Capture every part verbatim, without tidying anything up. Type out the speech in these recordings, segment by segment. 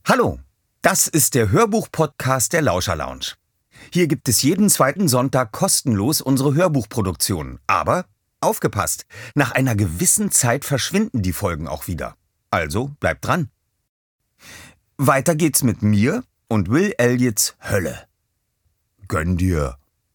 Hallo, das ist der Hörbuch-Podcast der Lauscher Lounge. Hier gibt es jeden zweiten Sonntag kostenlos unsere Hörbuchproduktionen. Aber aufgepasst, nach einer gewissen Zeit verschwinden die Folgen auch wieder. Also bleibt dran. Weiter geht's mit mir und Will Elliots Hölle. Gönn dir.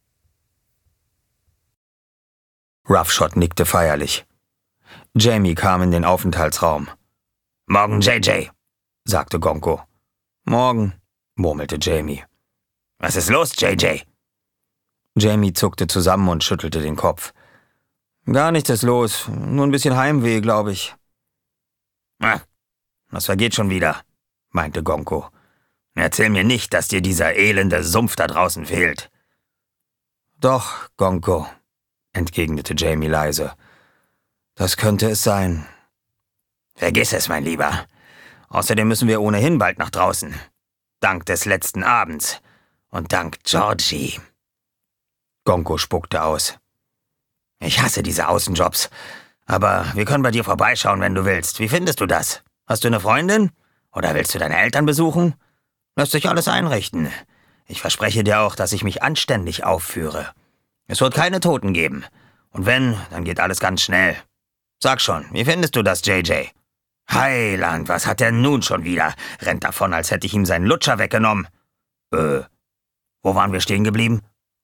Roughshot nickte feierlich. Jamie kam in den Aufenthaltsraum. »Morgen, J J«, sagte Gonko. »Morgen«, murmelte Jamie. »Was ist los, J J?« Jamie zuckte zusammen und schüttelte den Kopf. »Gar nichts ist los, nur ein bisschen Heimweh, glaube ich.« »Ah, das vergeht schon wieder«, meinte Gonko. »Erzähl mir nicht, dass dir dieser elende Sumpf da draußen fehlt.« »Doch, Gonko«, entgegnete Jamie leise. »Das könnte es sein.« »Vergiss es, mein Lieber. Außerdem müssen wir ohnehin bald nach draußen. Dank des letzten Abends. Und dank Georgie.« Gonko spuckte aus. »Ich hasse diese Außenjobs. Aber wir können bei dir vorbeischauen, wenn du willst. Wie findest du das? Hast du eine Freundin? Oder willst du deine Eltern besuchen? Lässt sich alles einrichten. Ich verspreche dir auch, dass ich mich anständig aufführe. Es wird keine Toten geben. Und wenn, dann geht alles ganz schnell. Sag schon, wie findest du das, J J?« »Heiland, was hat er nun schon wieder? Rennt davon, als hätte ich ihm seinen Lutscher weggenommen.« Äh, wo waren wir stehen geblieben?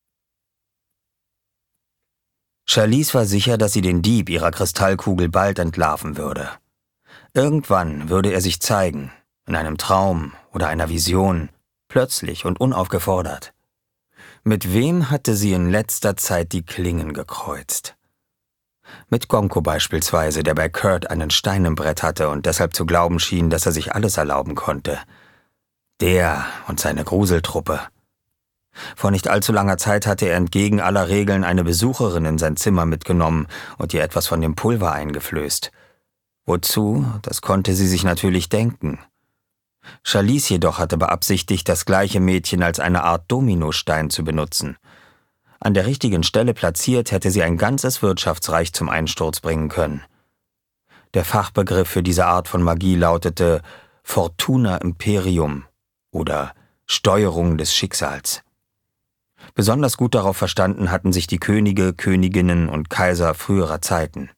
Charlize war sicher, dass sie den Dieb ihrer Kristallkugel bald entlarven würde. Irgendwann würde er sich zeigen, in einem Traum oder einer Vision, plötzlich und unaufgefordert. Mit wem hatte sie in letzter Zeit die Klingen gekreuzt? Mit Gonko beispielsweise, der bei Kurt einen Stein im Brett hatte und deshalb zu glauben schien, dass er sich alles erlauben konnte. Der und seine Gruseltruppe. Vor nicht allzu langer Zeit hatte er entgegen aller Regeln eine Besucherin in sein Zimmer mitgenommen und ihr etwas von dem Pulver eingeflößt. Wozu, das konnte sie sich natürlich denken. Charlize jedoch hatte beabsichtigt, das gleiche Mädchen als eine Art Dominostein zu benutzen. An der richtigen Stelle platziert, hätte sie ein ganzes Wirtschaftsreich zum Einsturz bringen können. Der Fachbegriff für diese Art von Magie lautete Fortuna Imperium oder Steuerung des Schicksals. Besonders gut darauf verstanden hatten sich die Könige, Königinnen und Kaiser früherer Zeiten.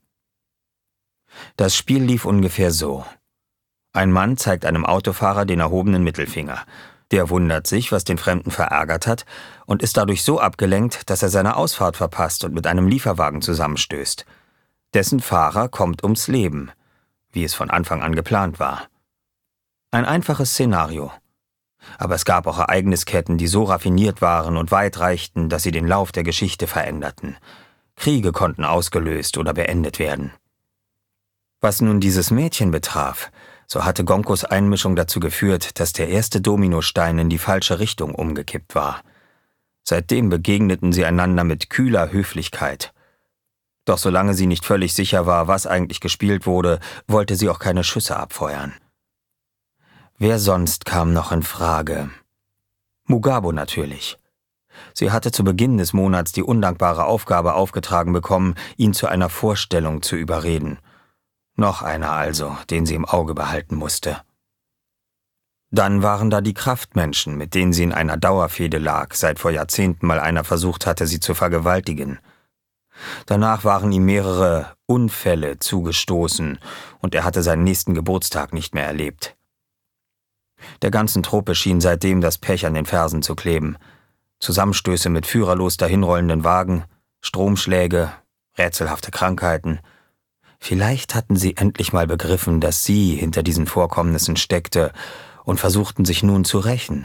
Das Spiel lief ungefähr so. Ein Mann zeigt einem Autofahrer den erhobenen Mittelfinger. Der wundert sich, was den Fremden verärgert hat, und ist dadurch so abgelenkt, dass er seine Ausfahrt verpasst und mit einem Lieferwagen zusammenstößt. Dessen Fahrer kommt ums Leben, wie es von Anfang an geplant war. Ein einfaches Szenario. Aber es gab auch Ereignisketten, die so raffiniert waren und weit reichten, dass sie den Lauf der Geschichte veränderten. Kriege konnten ausgelöst oder beendet werden. Was nun dieses Mädchen betraf, so hatte Gonkos Einmischung dazu geführt, dass der erste Dominostein in die falsche Richtung umgekippt war. Seitdem begegneten sie einander mit kühler Höflichkeit. Doch solange sie nicht völlig sicher war, was eigentlich gespielt wurde, wollte sie auch keine Schüsse abfeuern. Wer sonst kam noch in Frage? Mugabo natürlich. Sie hatte zu Beginn des Monats die undankbare Aufgabe aufgetragen bekommen, ihn zu einer Vorstellung zu überreden. Noch einer also, den sie im Auge behalten musste. Dann waren da die Kraftmenschen, mit denen sie in einer Dauerfehde lag, seit vor Jahrzehnten mal einer versucht hatte, sie zu vergewaltigen. Danach waren ihm mehrere Unfälle zugestoßen und er hatte seinen nächsten Geburtstag nicht mehr erlebt. Der ganzen Truppe schien seitdem das Pech an den Fersen zu kleben. Zusammenstöße mit führerlos dahinrollenden Wagen, Stromschläge, rätselhafte Krankheiten. Vielleicht hatten sie endlich mal begriffen, dass sie hinter diesen Vorkommnissen steckte und versuchten sich nun zu rächen.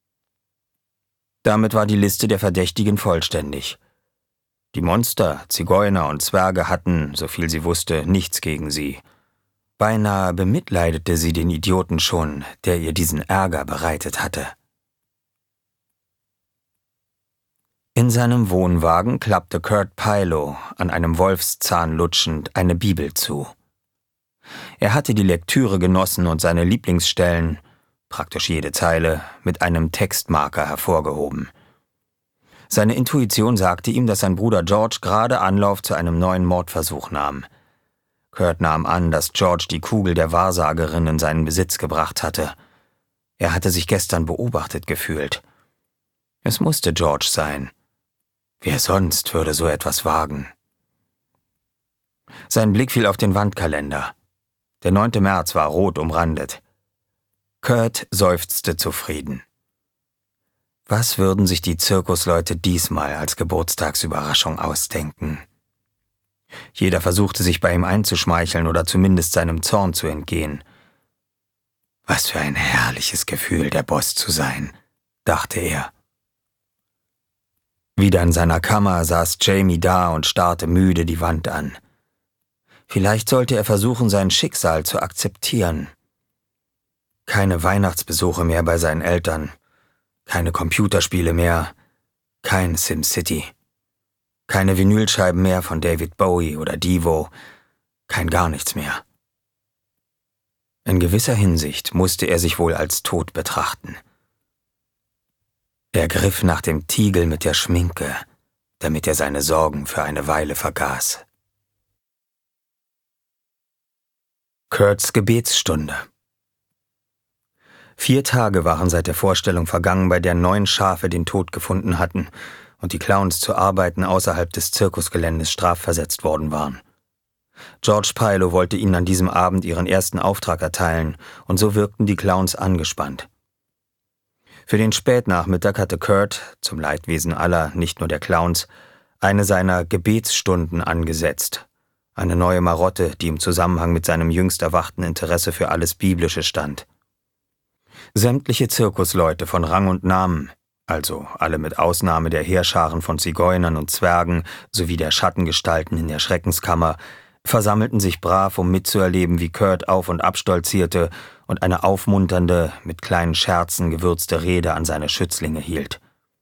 Damit war die Liste der Verdächtigen vollständig. Die Monster, Zigeuner und Zwerge hatten, soviel sie wusste, nichts gegen sie. Beinahe bemitleidete sie den Idioten schon, der ihr diesen Ärger bereitet hatte. In seinem Wohnwagen klappte Kurt Pilo, an einem Wolfszahn lutschend, eine Bibel zu. Er hatte die Lektüre genossen und seine Lieblingsstellen, praktisch jede Zeile, mit einem Textmarker hervorgehoben. Seine Intuition sagte ihm, dass sein Bruder George gerade Anlauf zu einem neuen Mordversuch nahm. Kurt nahm an, dass George die Kugel der Wahrsagerin in seinen Besitz gebracht hatte. Er hatte sich gestern beobachtet gefühlt. Es musste George sein. Wer sonst würde so etwas wagen? Sein Blick fiel auf den Wandkalender. Der neunte März war rot umrandet. Kurt seufzte zufrieden. Was würden sich die Zirkusleute diesmal als Geburtstagsüberraschung ausdenken? Jeder versuchte sich bei ihm einzuschmeicheln oder zumindest seinem Zorn zu entgehen. Was für ein herrliches Gefühl, der Boss zu sein, dachte er. Wieder in seiner Kammer saß Jamie da und starrte müde die Wand an. Vielleicht sollte er versuchen, sein Schicksal zu akzeptieren. Keine Weihnachtsbesuche mehr bei seinen Eltern, keine Computerspiele mehr, kein SimCity, keine Vinylscheiben mehr von David Bowie oder Devo, kein gar nichts mehr. In gewisser Hinsicht musste er sich wohl als tot betrachten. Er griff nach dem Tiegel mit der Schminke, damit er seine Sorgen für eine Weile vergaß. Kurts Gebetsstunde. Vier Tage waren seit der Vorstellung vergangen, bei der neun Schafe den Tod gefunden hatten und die Clowns zu Arbeiten außerhalb des Zirkusgeländes strafversetzt worden waren. George Pilo wollte ihnen an diesem Abend ihren ersten Auftrag erteilen, und so wirkten die Clowns angespannt. Für den Spätnachmittag hatte Kurt, zum Leidwesen aller, nicht nur der Clowns, eine seiner Gebetsstunden angesetzt. Eine neue Marotte, die im Zusammenhang mit seinem jüngst erwachten Interesse für alles Biblische stand. Sämtliche Zirkusleute von Rang und Namen, also alle mit Ausnahme der Heerscharen von Zigeunern und Zwergen sowie der Schattengestalten in der Schreckenskammer, versammelten sich brav, um mitzuerleben, wie Kurt auf- und abstolzierte und eine aufmunternde, mit kleinen Scherzen gewürzte Rede an seine Schützlinge hielt.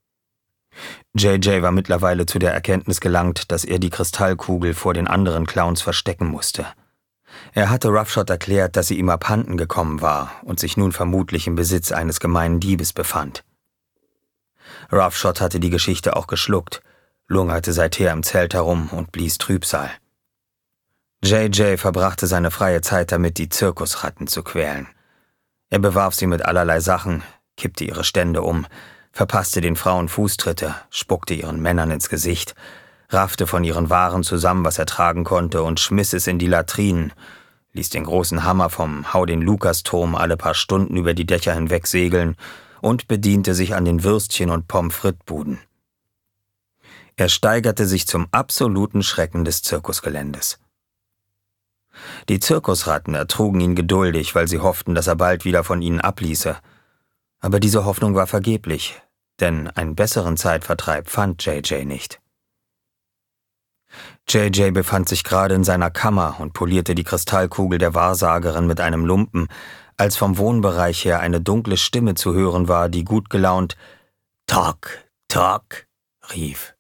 J J war mittlerweile zu der Erkenntnis gelangt, dass er die Kristallkugel vor den anderen Clowns verstecken musste. Er hatte Roughshot erklärt, dass sie ihm abhanden gekommen war und sich nun vermutlich im Besitz eines gemeinen Diebes befand. Roughshot hatte die Geschichte auch geschluckt, lungerte seither im Zelt herum und blies Trübsal. J J verbrachte seine freie Zeit damit, die Zirkusratten zu quälen. Er bewarf sie mit allerlei Sachen, kippte ihre Stände um, verpasste den Frauen Fußtritte, spuckte ihren Männern ins Gesicht, raffte von ihren Waren zusammen, was er tragen konnte, und schmiss es in die Latrinen, ließ den großen Hammer vom Hau-den-Lukas-Turm alle paar Stunden über die Dächer hinweg segeln und bediente sich an den Würstchen- und Pommes-frites-Buden. Er steigerte sich zum absoluten Schrecken des Zirkusgeländes. Die Zirkusratten ertrugen ihn geduldig, weil sie hofften, dass er bald wieder von ihnen abließe. Aber diese Hoffnung war vergeblich, denn einen besseren Zeitvertreib fand J J nicht. J J befand sich gerade in seiner Kammer und polierte die Kristallkugel der Wahrsagerin mit einem Lumpen, als vom Wohnbereich her eine dunkle Stimme zu hören war, die gut gelaunt »Talk, talk« rief.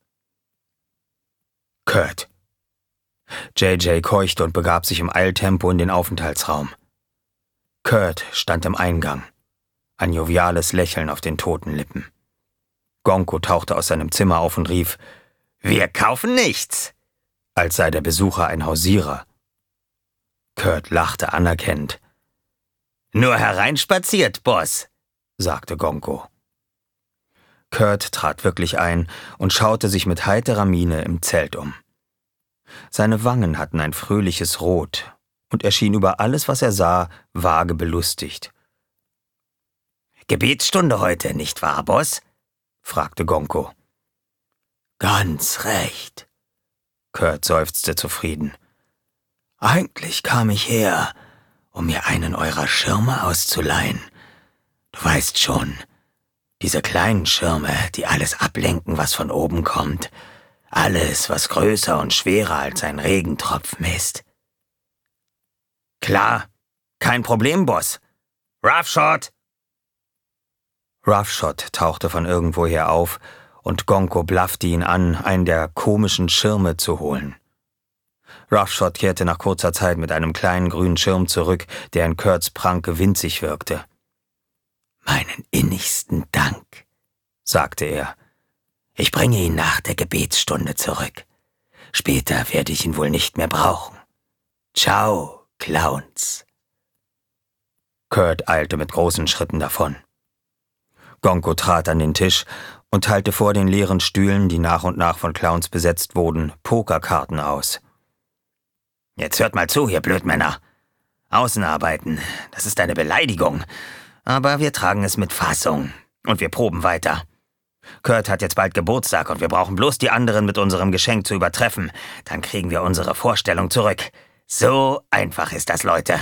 »Kurt!« J J keuchte und begab sich im Eiltempo in den Aufenthaltsraum. Kurt stand im Eingang, ein joviales Lächeln auf den toten Lippen. Gonko tauchte aus seinem Zimmer auf und rief, »Wir kaufen nichts«, als sei der Besucher ein Hausierer. Kurt lachte anerkennend. »Nur hereinspaziert, Boss«, sagte Gonko. Kurt trat wirklich ein und schaute sich mit heiterer Miene im Zelt um. Seine Wangen hatten ein fröhliches Rot, und er schien über alles, was er sah, vage belustigt. »Gebetsstunde heute, nicht wahr, Boss?« fragte Gonko. »Ganz recht«, Kurt seufzte zufrieden. »Eigentlich kam ich her, um mir einen eurer Schirme auszuleihen. Du weißt schon, diese kleinen Schirme, die alles ablenken, was von oben kommt. Alles, was größer und schwerer als ein Regentropfen ist.« »Klar, kein Problem, Boss. Roughshot!« Roughshot tauchte von irgendwoher auf, und Gonko blaffte ihn an, einen der komischen Schirme zu holen. Roughshot kehrte nach kurzer Zeit mit einem kleinen grünen Schirm zurück, der in Kurts Pranke winzig wirkte. »Meinen innigsten Dank«, sagte er. »Ich bringe ihn nach der Gebetsstunde zurück. Später werde ich ihn wohl nicht mehr brauchen. Ciao, Clowns.« Kurt eilte mit großen Schritten davon. Gonko trat an den Tisch und teilte vor den leeren Stühlen, die nach und nach von Clowns besetzt wurden, Pokerkarten aus. »Jetzt hört mal zu, ihr Blödmänner. Außenarbeiten, das ist eine Beleidigung. Aber wir tragen es mit Fassung und wir proben weiter. Kurt hat jetzt bald Geburtstag und wir brauchen bloß die anderen mit unserem Geschenk zu übertreffen. Dann kriegen wir unsere Vorstellung zurück. So einfach ist das, Leute.«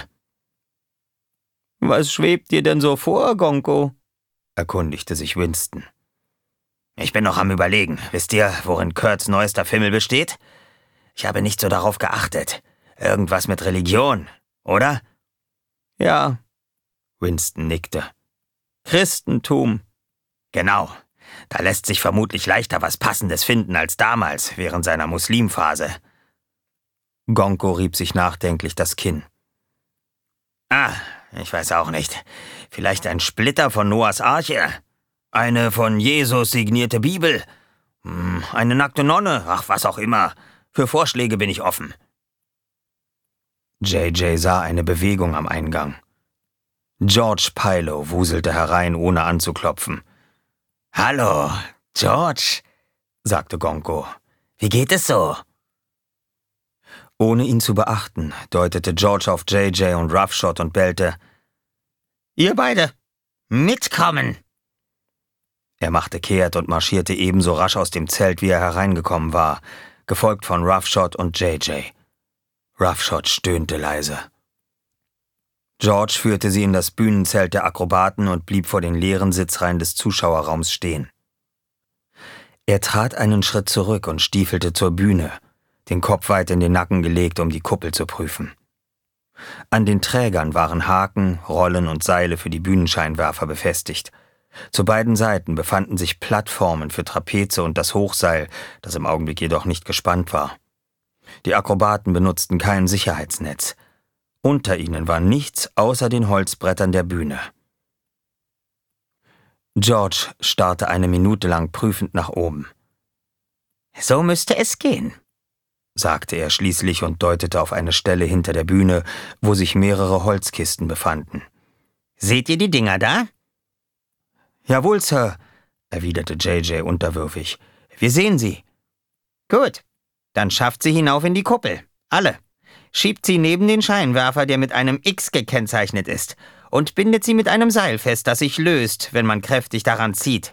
»Was schwebt dir denn so vor, Gonko?« erkundigte sich Winston. »Ich bin noch am Überlegen. Wisst ihr, worin Kurts neuester Fimmel besteht? Ich habe nicht so darauf geachtet. Irgendwas mit Religion, oder?« »Ja«, Winston nickte. »Christentum.« »Genau. Da lässt sich vermutlich leichter was Passendes finden als damals, während seiner Muslimphase.« Gonko rieb sich nachdenklich das Kinn. »Ah, ich weiß auch nicht. Vielleicht ein Splitter von Noahs Arche? Eine von Jesus signierte Bibel? Eine nackte Nonne? Ach, was auch immer. Für Vorschläge bin ich offen.« J J sah eine Bewegung am Eingang. George Pilo wuselte herein, ohne anzuklopfen. »Hallo, George«, sagte Gonko. »Wie geht es so?« Ohne ihn zu beachten, deutete George auf J J und Roughshot und bellte: »Ihr beide, mitkommen!« Er machte kehrt und marschierte ebenso rasch aus dem Zelt, wie er hereingekommen war, gefolgt von Roughshot und J J. Roughshot stöhnte leise. George führte sie in das Bühnenzelt der Akrobaten und blieb vor den leeren Sitzreihen des Zuschauerraums stehen. Er trat einen Schritt zurück und stiefelte zur Bühne, den Kopf weit in den Nacken gelegt, um die Kuppel zu prüfen. An den Trägern waren Haken, Rollen und Seile für die Bühnenscheinwerfer befestigt. Zu beiden Seiten befanden sich Plattformen für Trapeze und das Hochseil, das im Augenblick jedoch nicht gespannt war. Die Akrobaten benutzten kein Sicherheitsnetz. Unter ihnen war nichts außer den Holzbrettern der Bühne. George starrte eine Minute lang prüfend nach oben. »So müsste es gehen«, sagte er schließlich und deutete auf eine Stelle hinter der Bühne, wo sich mehrere Holzkisten befanden. »Seht ihr die Dinger da?« »Jawohl, Sir«, erwiderte J J unterwürfig. »Wir sehen sie.« »Gut, dann schafft sie hinauf in die Kuppel. Alle. Schiebt sie neben den Scheinwerfer, der mit einem X gekennzeichnet ist, und bindet sie mit einem Seil fest, das sich löst, wenn man kräftig daran zieht.«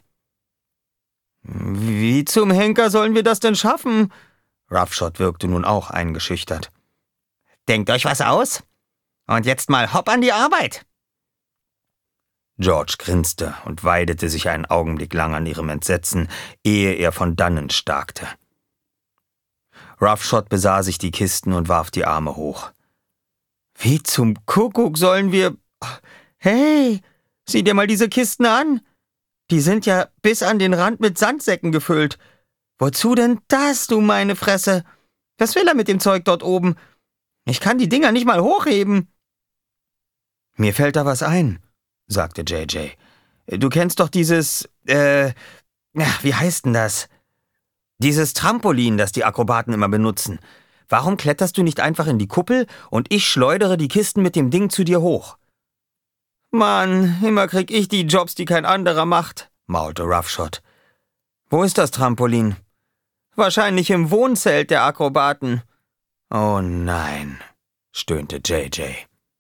»Wie zum Henker sollen wir das denn schaffen?« Roughshot wirkte nun auch eingeschüchtert. »Denkt euch was aus? Und jetzt mal hopp an die Arbeit!« George grinste und weidete sich einen Augenblick lang an ihrem Entsetzen, ehe er von dannen starkte. Roughshot besah sich die Kisten und warf die Arme hoch. »Wie zum Kuckuck sollen wir... Hey, sieh dir mal diese Kisten an! Die sind ja bis an den Rand mit Sandsäcken gefüllt. Wozu denn das, du meine Fresse? Was will er mit dem Zeug dort oben? Ich kann die Dinger nicht mal hochheben.« »Mir fällt da was ein«, sagte J J. »Du kennst doch dieses... äh... wie heißt denn das? Dieses Trampolin, das die Akrobaten immer benutzen. Warum kletterst du nicht einfach in die Kuppel und ich schleudere die Kisten mit dem Ding zu dir hoch?« »Mann, immer krieg ich die Jobs, die kein anderer macht«, maulte Roughshot. »Wo ist das Trampolin?« »Wahrscheinlich im Wohnzelt der Akrobaten.« »Oh nein«, stöhnte J J.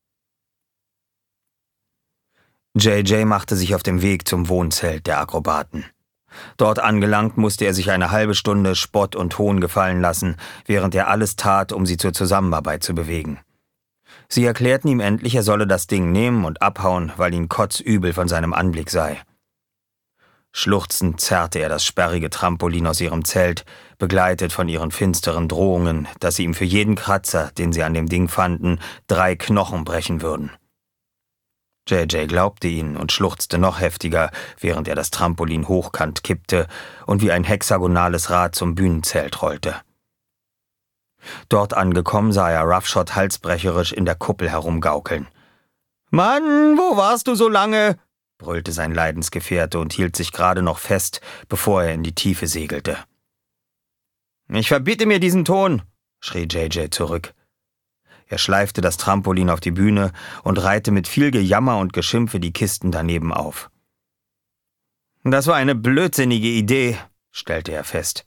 J J machte sich auf den Weg zum Wohnzelt der Akrobaten. Dort angelangt, musste er sich eine halbe Stunde Spott und Hohn gefallen lassen, während er alles tat, um sie zur Zusammenarbeit zu bewegen. Sie erklärten ihm endlich, er solle das Ding nehmen und abhauen, weil ihm kotzübel von seinem Anblick sei. Schluchzend zerrte er das sperrige Trampolin aus ihrem Zelt, begleitet von ihren finsteren Drohungen, dass sie ihm für jeden Kratzer, den sie an dem Ding fanden, drei Knochen brechen würden. J J glaubte ihnen und schluchzte noch heftiger, während er das Trampolin hochkant kippte und wie ein hexagonales Rad zum Bühnenzelt rollte. Dort angekommen sah er Roughshot halsbrecherisch in der Kuppel herumgaukeln. »Mann, wo warst du so lange?« brüllte sein Leidensgefährte und hielt sich gerade noch fest, bevor er in die Tiefe segelte. »Ich verbiete mir diesen Ton«, schrie J J zurück. Er schleifte das Trampolin auf die Bühne und reihte mit viel Gejammer und Geschimpfe die Kisten daneben auf. Das war eine blödsinnige Idee, stellte er fest.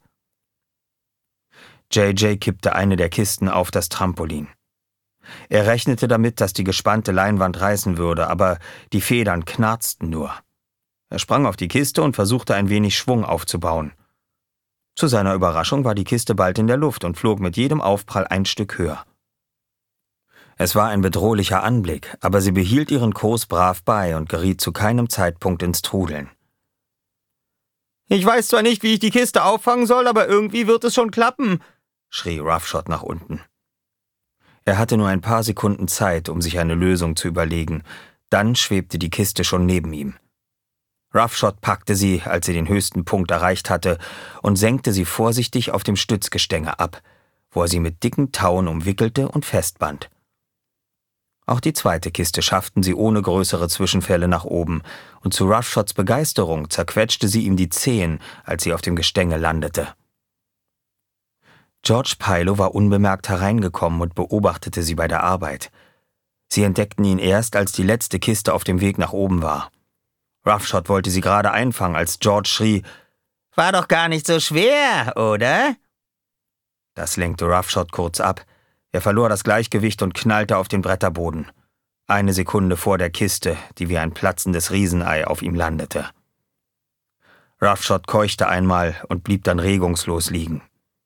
J J kippte eine der Kisten auf das Trampolin. Er rechnete damit, dass die gespannte Leinwand reißen würde, aber die Federn knarzten nur. Er sprang auf die Kiste und versuchte ein wenig Schwung aufzubauen. Zu seiner Überraschung war die Kiste bald in der Luft und flog mit jedem Aufprall ein Stück höher. Es war ein bedrohlicher Anblick, aber sie behielt ihren Kurs brav bei und geriet zu keinem Zeitpunkt ins Trudeln. »Ich weiß zwar nicht, wie ich die Kiste auffangen soll, aber irgendwie wird es schon klappen«, schrie Roughshot nach unten. Er hatte nur ein paar Sekunden Zeit, um sich eine Lösung zu überlegen. Dann schwebte die Kiste schon neben ihm. Roughshot packte sie, als sie den höchsten Punkt erreicht hatte, und senkte sie vorsichtig auf dem Stützgestänge ab, wo er sie mit dicken Tauen umwickelte und festband. Auch die zweite Kiste schafften sie ohne größere Zwischenfälle nach oben, und zu Roughshots Begeisterung zerquetschte sie ihm die Zehen, als sie auf dem Gestänge landete. George Pilo war unbemerkt hereingekommen und beobachtete sie bei der Arbeit. Sie entdeckten ihn erst, als die letzte Kiste auf dem Weg nach oben war. Roughshot wollte sie gerade einfangen, als George schrie, »War doch gar nicht so schwer, oder?« Das lenkte Roughshot kurz ab. Er verlor das Gleichgewicht und knallte auf den Bretterboden. Eine Sekunde vor der Kiste, die wie ein platzendes Riesenei auf ihm landete. Roughshot keuchte einmal und blieb dann regungslos liegen.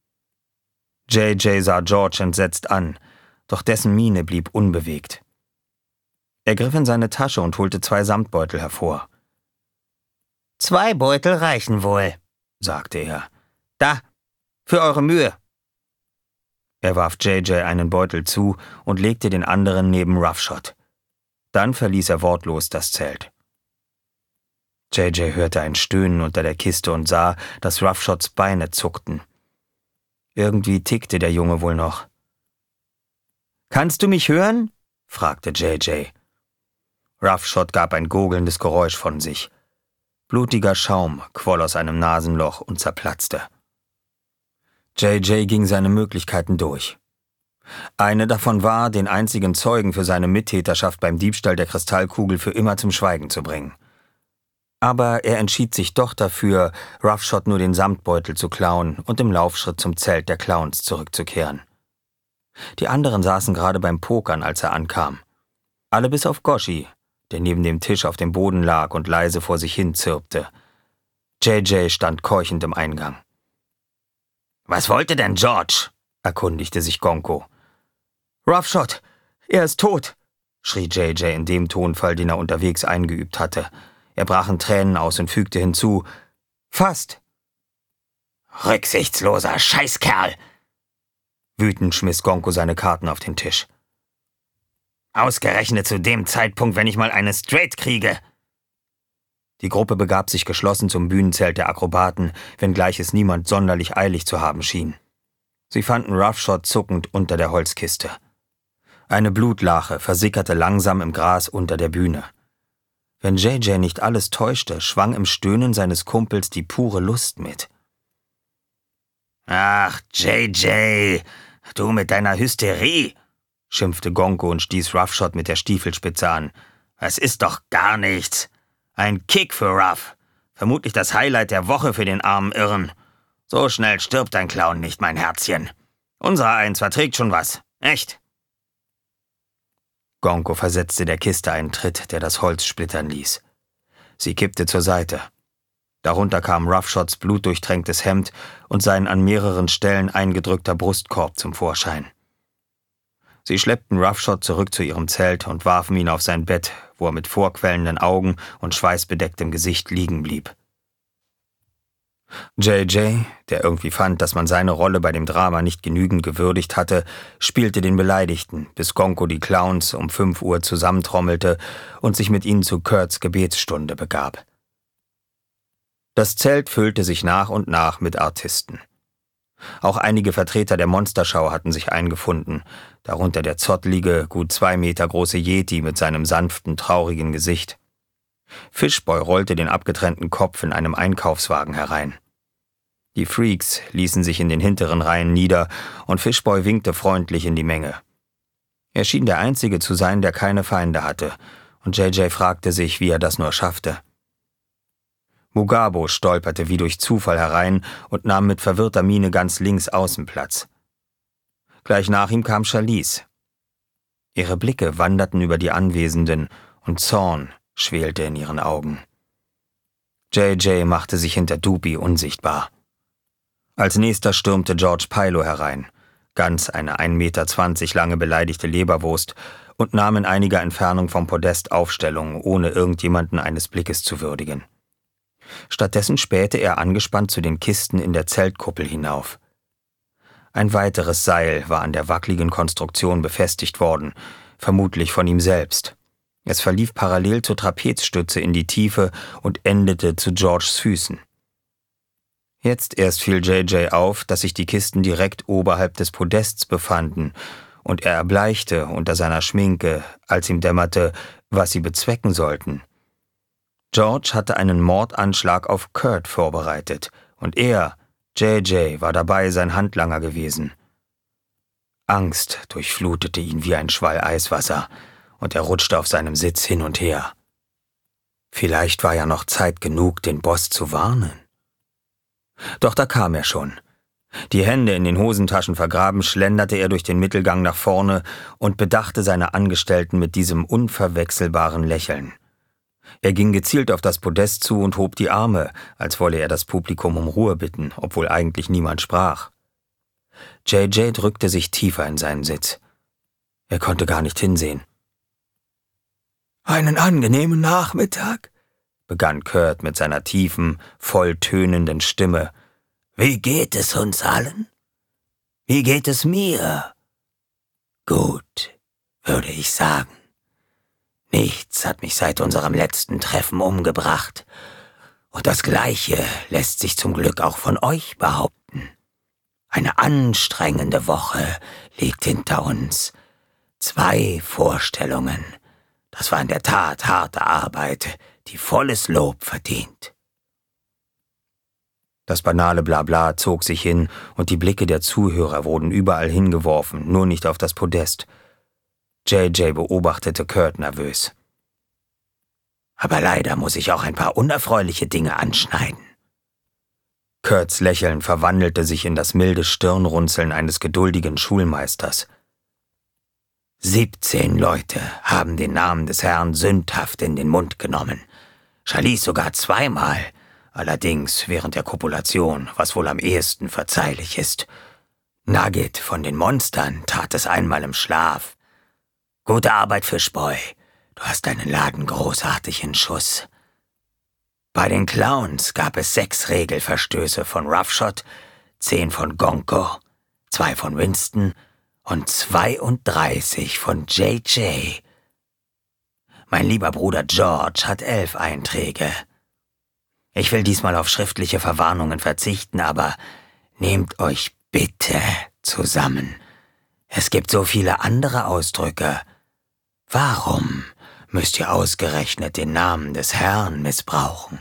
J J sah George entsetzt an, doch dessen Miene blieb unbewegt. Er griff in seine Tasche und holte zwei Samtbeutel hervor. »Zwei Beutel reichen wohl«, sagte er. »Da, für eure Mühe.« Er warf J J einen Beutel zu und legte den anderen neben Roughshot. Dann verließ er wortlos das Zelt. J J hörte ein Stöhnen unter der Kiste und sah, dass Roughshots Beine zuckten. Irgendwie tickte der Junge wohl noch. »Kannst du mich hören?« fragte J J. Roughshot gab ein gurgelndes Geräusch von sich. Blutiger Schaum quoll aus einem Nasenloch und zerplatzte. J J ging seine Möglichkeiten durch. Eine davon war, den einzigen Zeugen für seine Mittäterschaft beim Diebstahl der Kristallkugel für immer zum Schweigen zu bringen. Aber er entschied sich doch dafür, Roughshot nur den Samtbeutel zu klauen und im Laufschritt zum Zelt der Clowns zurückzukehren. Die anderen saßen gerade beim Pokern, als er ankam. Alle bis auf Goshi, der neben dem Tisch auf dem Boden lag und leise vor sich hin zirpte. J J stand keuchend im Eingang. »Was wollte denn George?« erkundigte sich Gonko. »Roughshot, er ist tot«, schrie J J in dem Tonfall, den er unterwegs eingeübt hatte. Er brach in Tränen aus und fügte hinzu, »Fast!« »Rücksichtsloser Scheißkerl!« Wütend schmiss Gonko seine Karten auf den Tisch. »Ausgerechnet zu dem Zeitpunkt, wenn ich mal eine straight kriege!« Die Gruppe begab sich geschlossen zum Bühnenzelt der Akrobaten, wenngleich es niemand sonderlich eilig zu haben schien. Sie fanden Roughshot zuckend unter der Holzkiste. Eine Blutlache versickerte langsam im Gras unter der Bühne. Wenn J J nicht alles täuschte, schwang im Stöhnen seines Kumpels die pure Lust mit. »Ach, J J, du mit deiner Hysterie«, schimpfte Gonko und stieß Roughshot mit der Stiefelspitze an. »Es ist doch gar nichts. Ein Kick für Rough. Vermutlich das Highlight der Woche für den armen Irren. So schnell stirbt ein Clown nicht, mein Herzchen. Unser Eins verträgt schon was. Echt?« Gonko versetzte der Kiste einen Tritt, der das Holz splittern ließ. Sie kippte zur Seite. Darunter kam Roughshots blutdurchtränktes Hemd und sein an mehreren Stellen eingedrückter Brustkorb zum Vorschein. Sie schleppten Roughshot zurück zu ihrem Zelt und warfen ihn auf sein Bett, wo er mit vorquellenden Augen und schweißbedecktem Gesicht liegen blieb. J J, der irgendwie fand, dass man seine Rolle bei dem Drama nicht genügend gewürdigt hatte, spielte den Beleidigten, bis Gonko die Clowns um fünf Uhr zusammentrommelte und sich mit ihnen zu Kurts Gebetsstunde begab. Das Zelt füllte sich nach und nach mit Artisten. Auch einige Vertreter der Monsterschau hatten sich eingefunden, darunter der zottlige, gut zwei Meter große Yeti mit seinem sanften, traurigen Gesicht. Fishboy rollte den abgetrennten Kopf in einem Einkaufswagen herein. Die Freaks ließen sich in den hinteren Reihen nieder und Fishboy winkte freundlich in die Menge. Er schien der Einzige zu sein, der keine Feinde hatte, und J J fragte sich, wie er das nur schaffte. Mugabo stolperte wie durch Zufall herein und nahm mit verwirrter Miene ganz links außen Platz. Gleich nach ihm kam Charlize. Ihre Blicke wanderten über die Anwesenden und Zorn schwelte in ihren Augen. J J machte sich hinter Doopy unsichtbar. Als nächster stürmte George Pilo herein, ganz eine ein Meter zwanzig lange beleidigte Leberwurst, und nahm in einiger Entfernung vom Podest Aufstellung, ohne irgendjemanden eines Blickes zu würdigen. Stattdessen spähte er angespannt zu den Kisten in der Zeltkuppel hinauf. Ein weiteres Seil war an der wackeligen Konstruktion befestigt worden, vermutlich von ihm selbst. Es verlief parallel zur Trapezstütze in die Tiefe und endete zu Georges Füßen. Jetzt erst fiel J J auf, dass sich die Kisten direkt oberhalb des Podests befanden, und er erbleichte unter seiner Schminke, als ihm dämmerte, was sie bezwecken sollten. George hatte einen Mordanschlag auf Kurt vorbereitet, und er, J J, war dabei sein Handlanger gewesen. Angst durchflutete ihn wie ein Schwall Eiswasser, und er rutschte auf seinem Sitz hin und her. Vielleicht war ja noch Zeit genug, den Boss zu warnen. Doch da kam er schon. Die Hände in den Hosentaschen vergraben, schlenderte er durch den Mittelgang nach vorne und bedachte seine Angestellten mit diesem unverwechselbaren Lächeln. Er ging gezielt auf das Podest zu und hob die Arme, als wolle er das Publikum um Ruhe bitten, obwohl eigentlich niemand sprach. J J drückte sich tiefer in seinen Sitz. Er konnte gar nicht hinsehen. »Einen angenehmen Nachmittag«, begann Kurt mit seiner tiefen, volltönenden Stimme. »Wie geht es uns allen? Wie geht es mir? Gut, würde ich sagen. Nichts hat mich seit unserem letzten Treffen umgebracht. Und das Gleiche lässt sich zum Glück auch von euch behaupten. Eine anstrengende Woche liegt hinter uns. Zwei Vorstellungen. Das war in der Tat harte Arbeit, die volles Lob verdient.« Das banale Blabla zog sich hin und die Blicke der Zuhörer wurden überall hingeworfen, nur nicht auf das Podest. J J beobachtete Kurt nervös. »Aber leider muss ich auch ein paar unerfreuliche Dinge anschneiden.« Kurts Lächeln verwandelte sich in das milde Stirnrunzeln eines geduldigen Schulmeisters. Siebzehn Leute haben den Namen des Herrn sündhaft in den Mund genommen. Charlize sogar zweimal, allerdings während der Kopulation, was wohl am ehesten verzeihlich ist. Nugget von den Monstern tat es einmal im Schlaf. Gute Arbeit, Fishboy. Du hast deinen Laden großartig in Schuss. Bei den Clowns gab es sechs Regelverstöße von Roughshot, zehn von Gonko, zwei von Winston und zweiunddreißig von J J. Mein lieber Bruder George hat elf Einträge. Ich will diesmal auf schriftliche Verwarnungen verzichten, aber nehmt euch bitte zusammen. Es gibt so viele andere Ausdrücke. Warum müsst ihr ausgerechnet den Namen des Herrn missbrauchen?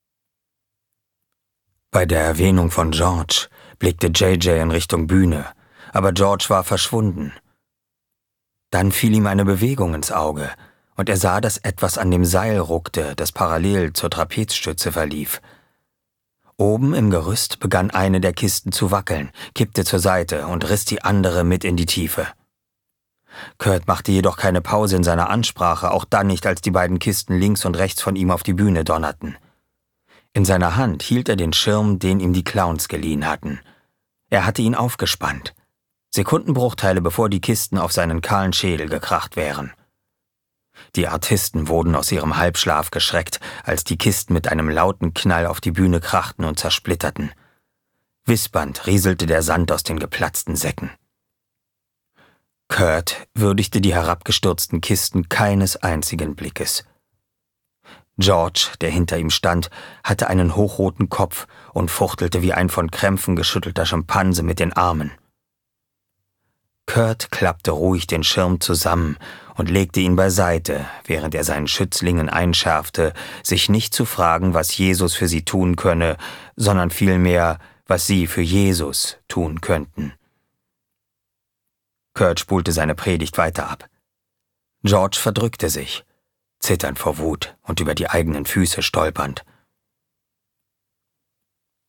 Bei der Erwähnung von George blickte J J in Richtung Bühne, aber George war verschwunden. Dann fiel ihm eine Bewegung ins Auge, und er sah, dass etwas an dem Seil ruckte, das parallel zur Trapezstütze verlief. Oben im Gerüst begann eine der Kisten zu wackeln, kippte zur Seite und riss die andere mit in die Tiefe. Kurt machte jedoch keine Pause in seiner Ansprache, auch dann nicht, als die beiden Kisten links und rechts von ihm auf die Bühne donnerten. In seiner Hand hielt er den Schirm, den ihm die Clowns geliehen hatten. Er hatte ihn aufgespannt. Sekundenbruchteile bevor die Kisten auf seinen kahlen Schädel gekracht wären. Die Artisten wurden aus ihrem Halbschlaf geschreckt, als die Kisten mit einem lauten Knall auf die Bühne krachten und zersplitterten. Wispernd rieselte der Sand aus den geplatzten Säcken. Kurt würdigte die herabgestürzten Kisten keines einzigen Blickes. George, der hinter ihm stand, hatte einen hochroten Kopf und fuchtelte wie ein von Krämpfen geschüttelter Schimpanse mit den Armen. Kurt klappte ruhig den Schirm zusammen und legte ihn beiseite, während er seinen Schützlingen einschärfte, sich nicht zu fragen, was Jesus für sie tun könne, sondern vielmehr, was sie für Jesus tun könnten. Kurt spulte seine Predigt weiter ab. George verdrückte sich, zitternd vor Wut und über die eigenen Füße stolpernd.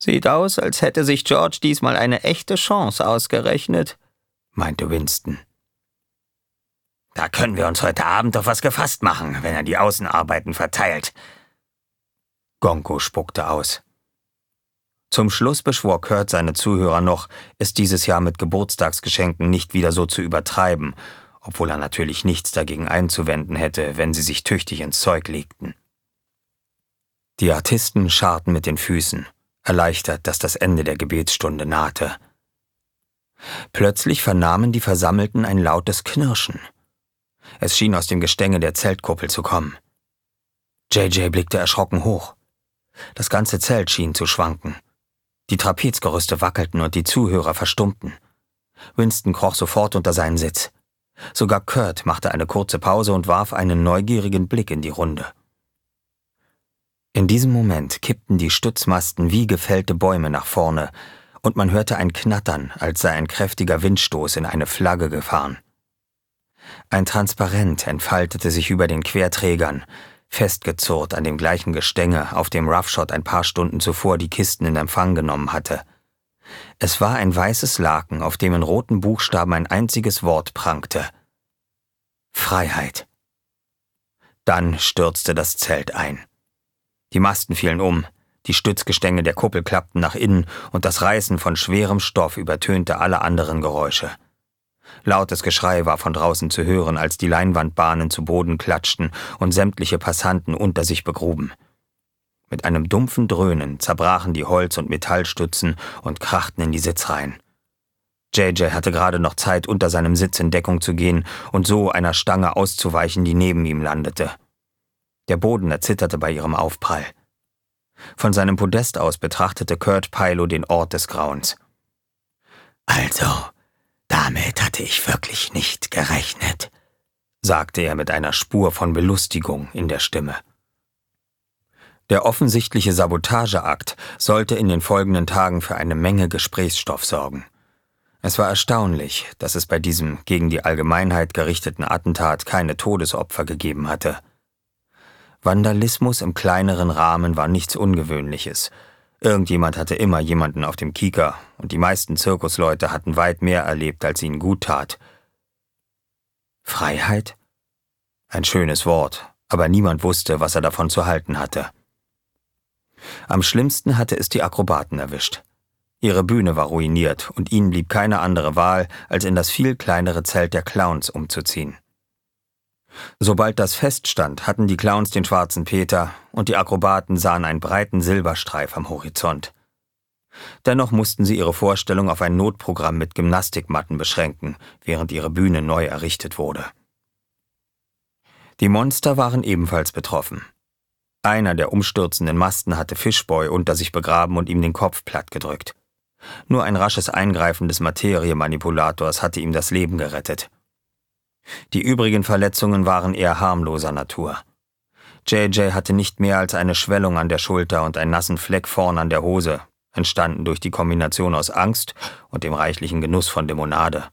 »Sieht aus, als hätte sich George diesmal eine echte Chance ausgerechnet«, meinte Winston. »Da können wir uns heute Abend auf was gefasst machen, wenn er die Außenarbeiten verteilt.« Gonko spuckte aus. Zum Schluss beschwor Kurt seine Zuhörer noch, es dieses Jahr mit Geburtstagsgeschenken nicht wieder so zu übertreiben, obwohl er natürlich nichts dagegen einzuwenden hätte, wenn sie sich tüchtig ins Zeug legten. Die Artisten scharrten mit den Füßen, erleichtert, dass das Ende der Gebetsstunde nahte. Plötzlich vernahmen die Versammelten ein lautes Knirschen. Es schien aus dem Gestänge der Zeltkuppel zu kommen. J J blickte erschrocken hoch. Das ganze Zelt schien zu schwanken. Die Trapezgerüste wackelten und die Zuhörer verstummten. Winston kroch sofort unter seinen Sitz. Sogar Kurt machte eine kurze Pause und warf einen neugierigen Blick in die Runde. In diesem Moment kippten die Stützmasten wie gefällte Bäume nach vorne, und man hörte ein Knattern, als sei ein kräftiger Windstoß in eine Flagge gefahren. Ein Transparent entfaltete sich über den Querträgern, festgezurrt an dem gleichen Gestänge, auf dem Roughshod ein paar Stunden zuvor die Kisten in Empfang genommen hatte. Es war ein weißes Laken, auf dem in roten Buchstaben ein einziges Wort prangte: Freiheit. Dann stürzte das Zelt ein. Die Masten fielen um, die Stützgestänge der Kuppel klappten nach innen und das Reißen von schwerem Stoff übertönte alle anderen Geräusche. Lautes Geschrei war von draußen zu hören, als die Leinwandbahnen zu Boden klatschten und sämtliche Passanten unter sich begruben. Mit einem dumpfen Dröhnen zerbrachen die Holz- und Metallstützen und krachten in die Sitzreihen. J J hatte gerade noch Zeit, unter seinem Sitz in Deckung zu gehen und so einer Stange auszuweichen, die neben ihm landete. Der Boden erzitterte bei ihrem Aufprall. Von seinem Podest aus betrachtete Kurt Pilo den Ort des Grauens. »Also, damit hatte ich wirklich nicht gerechnet«, sagte er mit einer Spur von Belustigung in der Stimme. Der offensichtliche Sabotageakt sollte in den folgenden Tagen für eine Menge Gesprächsstoff sorgen. Es war erstaunlich, dass es bei diesem gegen die Allgemeinheit gerichteten Attentat keine Todesopfer gegeben hatte. Vandalismus im kleineren Rahmen war nichts Ungewöhnliches. Irgendjemand hatte immer jemanden auf dem Kieker, und die meisten Zirkusleute hatten weit mehr erlebt, als ihnen gut tat. Freiheit? Ein schönes Wort, aber niemand wusste, was er davon zu halten hatte. Am schlimmsten hatte es die Akrobaten erwischt. Ihre Bühne war ruiniert, und ihnen blieb keine andere Wahl, als in das viel kleinere Zelt der Clowns umzuziehen. Sobald das feststand, hatten die Clowns den schwarzen Peter und die Akrobaten sahen einen breiten Silberstreif am Horizont. Dennoch mussten sie ihre Vorstellung auf ein Notprogramm mit Gymnastikmatten beschränken, während ihre Bühne neu errichtet wurde. Die Monster waren ebenfalls betroffen. Einer der umstürzenden Masten hatte Fishboy unter sich begraben und ihm den Kopf plattgedrückt. Nur ein rasches Eingreifen des Materiemanipulators hatte ihm das Leben gerettet. Die übrigen Verletzungen waren eher harmloser Natur. J J hatte nicht mehr als eine Schwellung an der Schulter und einen nassen Fleck vorn an der Hose, entstanden durch die Kombination aus Angst und dem reichlichen Genuss von Limonade.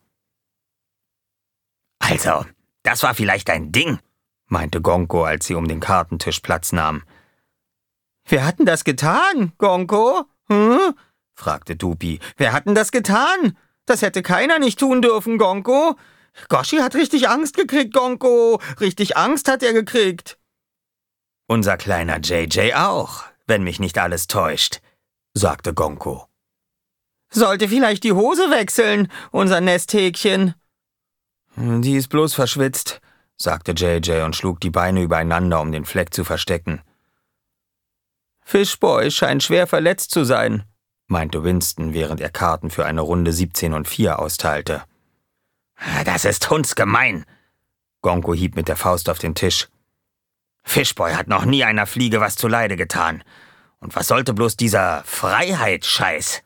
»Also, das war vielleicht ein Ding«, meinte Gonko, als sie um den Kartentisch Platz nahmen. »Wer hat denn das getan, Gonko? Hm?« fragte Dupi. »Wer hat denn das getan? Das hätte keiner nicht tun dürfen, Gonko. Goshi hat richtig Angst gekriegt, Gonko. Richtig Angst hat er gekriegt.« »Unser kleiner J J auch, wenn mich nicht alles täuscht«, sagte Gonko. »Sollte vielleicht die Hose wechseln, unser Nesthäkchen.« »Die ist bloß verschwitzt«, sagte J J und schlug die Beine übereinander, um den Fleck zu verstecken. »Fishboy scheint schwer verletzt zu sein«, meinte Winston, während er Karten für eine Runde siebzehn und vier austeilte. »Das ist hundsgemein«, Gonko hieb mit der Faust auf den Tisch. »Fishboy hat noch nie einer Fliege was zuleide getan. Und was sollte bloß dieser Freiheitsscheiß?«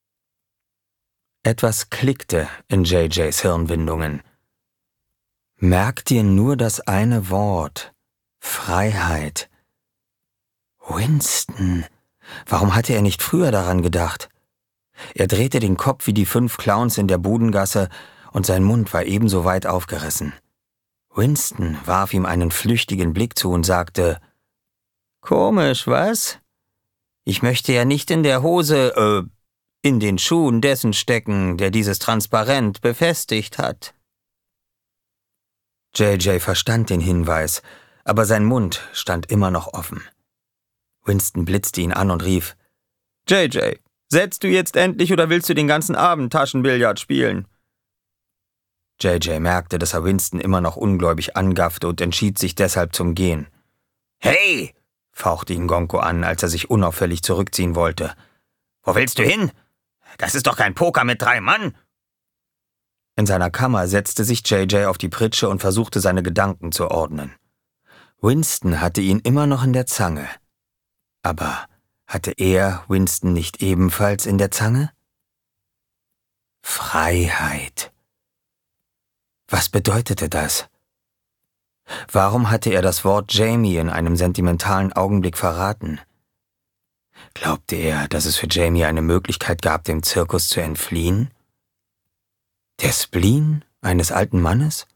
Etwas klickte in J Js Hirnwindungen. Merk dir nur das eine Wort. Freiheit. Winston. Warum hatte er nicht früher daran gedacht? Er drehte den Kopf wie die fünf Clowns in der Budengasse und sein Mund war ebenso weit aufgerissen. Winston warf ihm einen flüchtigen Blick zu und sagte, »Komisch, was? Ich möchte ja nicht in der Hose, äh, in den Schuhen dessen stecken, der dieses Transparent befestigt hat. J J verstand den Hinweis, aber sein Mund stand immer noch offen. Winston blitzte ihn an und rief: »J J, setzt du jetzt endlich oder willst du den ganzen Abend Taschenbillard spielen?« J J merkte, dass er Winston immer noch ungläubig angaffte und entschied sich deshalb zum Gehen. »Hey«, fauchte ihn Gonko an, als er sich unauffällig zurückziehen wollte. »Wo willst du hin? Das ist doch kein Poker mit drei Mann!« In seiner Kammer setzte sich J J auf die Pritsche und versuchte, seine Gedanken zu ordnen. Winston hatte ihn immer noch in der Zange. Aber hatte er Winston nicht ebenfalls in der Zange? Freiheit. Was bedeutete das? Warum hatte er das Wort Jamie in einem sentimentalen Augenblick verraten? Glaubte er, dass es für Jamie eine Möglichkeit gab, dem Zirkus zu entfliehen? Der Spleen eines alten Mannes?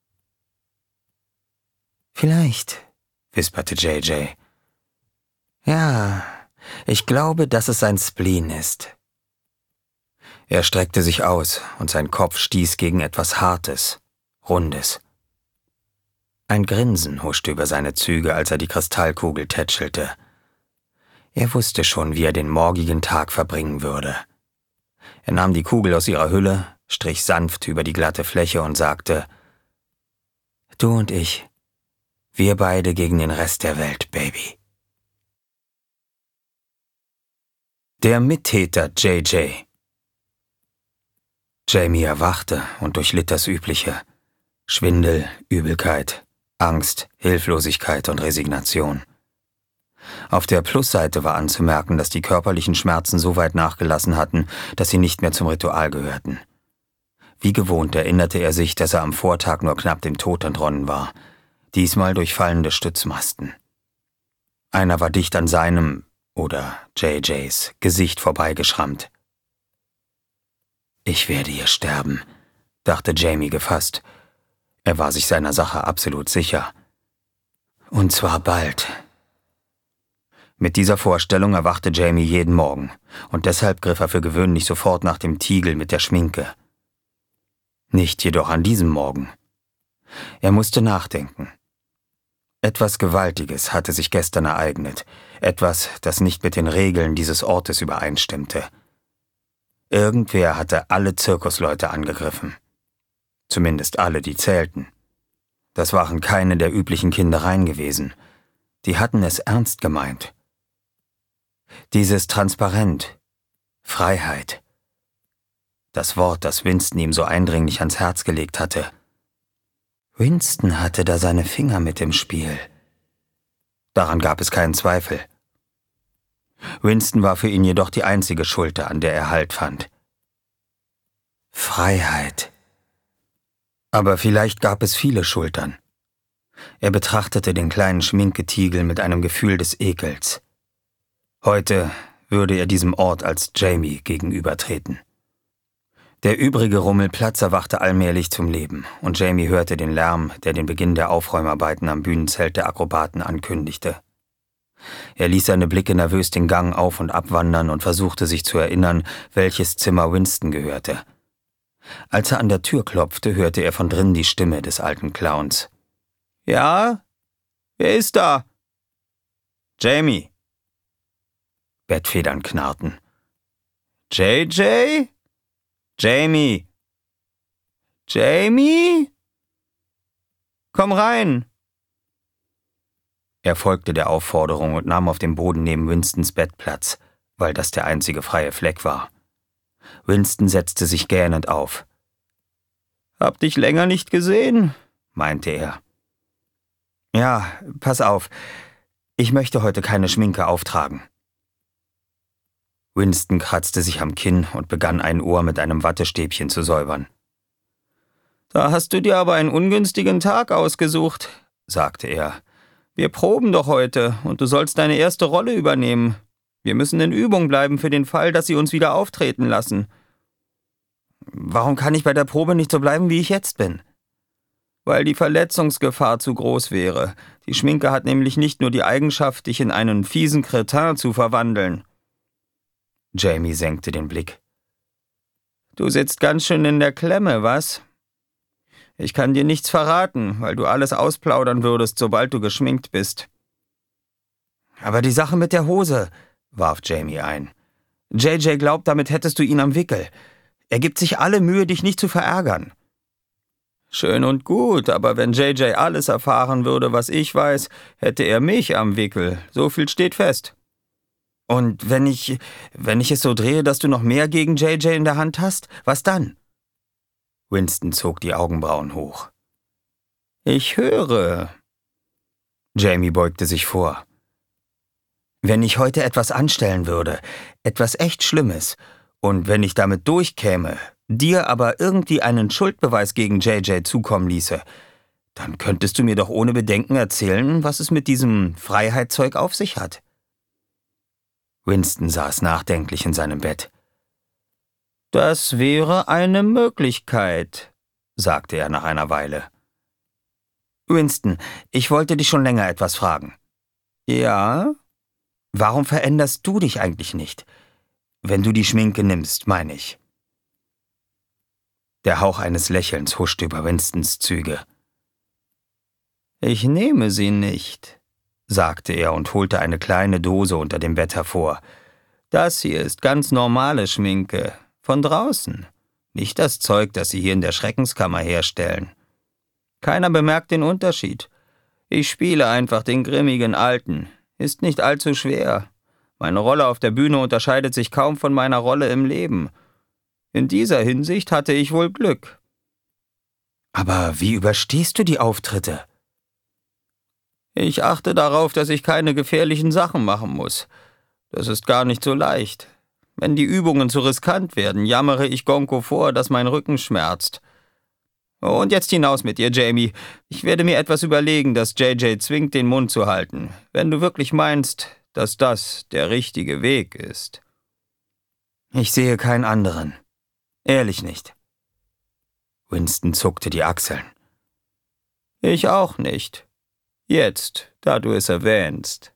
Vielleicht, wisperte J J. Ja, ich glaube, dass es sein Spleen ist. Er streckte sich aus und sein Kopf stieß gegen etwas Hartes, Rundes. Ein Grinsen huschte über seine Züge, als er die Kristallkugel tätschelte. Er wusste schon, wie er den morgigen Tag verbringen würde. Er nahm die Kugel aus ihrer Hülle, strich sanft über die glatte Fläche und sagte: »Du und ich, wir beide gegen den Rest der Welt, Baby.« Der Mittäter J J. Jamie erwachte und durchlitt das Übliche. Schwindel, Übelkeit, Angst, Hilflosigkeit und Resignation. Auf der Plusseite war anzumerken, dass die körperlichen Schmerzen so weit nachgelassen hatten, dass sie nicht mehr zum Ritual gehörten. Wie gewohnt erinnerte er sich, dass er am Vortag nur knapp dem Tod entronnen war, diesmal durch fallende Stützmasten. Einer war dicht an seinem, oder J Js, Gesicht vorbeigeschrammt. »Ich werde hier sterben«, dachte Jamie gefasst. Er war sich seiner Sache absolut sicher. Und zwar bald. Mit dieser Vorstellung erwachte Jamie jeden Morgen, und deshalb griff er für gewöhnlich sofort nach dem Tiegel mit der Schminke. Nicht jedoch an diesem Morgen. Er musste nachdenken. Etwas Gewaltiges hatte sich gestern ereignet, etwas, das nicht mit den Regeln dieses Ortes übereinstimmte. Irgendwer hatte alle Zirkusleute angegriffen. Zumindest alle, die zählten. Das waren keine der üblichen Kindereien gewesen. Die hatten es ernst gemeint. Dieses Transparent, Freiheit. Das Wort, das Winston ihm so eindringlich ans Herz gelegt hatte. Winston hatte da seine Finger mit im Spiel. Daran gab es keinen Zweifel. Winston war für ihn jedoch die einzige Schulter, an der er Halt fand. Freiheit. Aber vielleicht gab es viele Schultern. Er betrachtete den kleinen Schminketiegel mit einem Gefühl des Ekels. Heute würde er diesem Ort als Jamie gegenübertreten. Der übrige Rummelplatz erwachte allmählich zum Leben, und Jamie hörte den Lärm, der den Beginn der Aufräumarbeiten am Bühnenzelt der Akrobaten ankündigte. Er ließ seine Blicke nervös den Gang auf und ab wandern und versuchte sich zu erinnern, welches Zimmer Winston gehörte. Als er an der Tür klopfte, hörte er von drinnen die Stimme des alten Clowns. »Ja? Wer ist da?« »Jamie.« Bettfedern knarrten. »J J? Jamie? Jamie? Komm rein!« Er folgte der Aufforderung und nahm auf dem Boden neben Winstons Bett Platz, weil das der einzige freie Fleck war. Winston setzte sich gähnend auf. »Hab dich länger nicht gesehen«, meinte er. »Ja, pass auf. Ich möchte heute keine Schminke auftragen.« Winston kratzte sich am Kinn und begann ein Ohr mit einem Wattestäbchen zu säubern. »Da hast du dir aber einen ungünstigen Tag ausgesucht«, sagte er. »Wir proben doch heute, und du sollst deine erste Rolle übernehmen. Wir müssen in Übung bleiben für den Fall, dass sie uns wieder auftreten lassen.« »Warum kann ich bei der Probe nicht so bleiben, wie ich jetzt bin?« weil die Verletzungsgefahr zu groß wäre. Die Schminke hat nämlich nicht nur die Eigenschaft, dich in einen fiesen Kretin zu verwandeln. Jamie senkte den Blick. Du sitzt ganz schön in der Klemme, was? Ich kann dir nichts verraten, weil du alles ausplaudern würdest, sobald du geschminkt bist. Aber die Sache mit der Hose, warf Jamie ein. J J glaubt, damit hättest du ihn am Wickel. Er gibt sich alle Mühe, dich nicht zu verärgern. Schön und gut, aber wenn J J alles erfahren würde, was ich weiß, hätte er mich am Wickel. So viel steht fest. Und wenn ich, wenn ich es so drehe, dass du noch mehr gegen J J in der Hand hast, was dann? Winston zog die Augenbrauen hoch. Ich höre. Jamie beugte sich vor. Wenn ich heute etwas anstellen würde, etwas echt Schlimmes, und wenn ich damit durchkäme, dir aber irgendwie einen Schuldbeweis gegen J J zukommen ließe, dann könntest du mir doch ohne Bedenken erzählen, was es mit diesem Freiheitszeug auf sich hat. Winston saß nachdenklich in seinem Bett. Das wäre eine Möglichkeit, sagte er nach einer Weile. Winston, ich wollte dich schon länger etwas fragen. Ja? Warum veränderst du dich eigentlich nicht? Wenn du die Schminke nimmst, meine ich. Der Hauch eines Lächelns huschte über Winstons Züge. Ich nehme sie nicht, sagte er und holte eine kleine Dose unter dem Bett hervor. Das hier ist ganz normale Schminke, von draußen. Nicht das Zeug, das sie hier in der Schreckenskammer herstellen. Keiner bemerkt den Unterschied. Ich spiele einfach den grimmigen Alten. Ist nicht allzu schwer. Meine Rolle auf der Bühne unterscheidet sich kaum von meiner Rolle im Leben. In dieser Hinsicht hatte ich wohl Glück. Aber wie überstehst du die Auftritte? Ich achte darauf, dass ich keine gefährlichen Sachen machen muss. Das ist gar nicht so leicht. Wenn die Übungen zu riskant werden, jammere ich Gonko vor, dass mein Rücken schmerzt. Und jetzt hinaus mit dir, Jamie. Ich werde mir etwas überlegen, das J J zwingt, den Mund zu halten. Wenn du wirklich meinst, dass das der richtige Weg ist. Ich sehe keinen anderen. Ehrlich nicht. Winston zuckte die Achseln. Ich auch nicht. Jetzt, da du es erwähnst.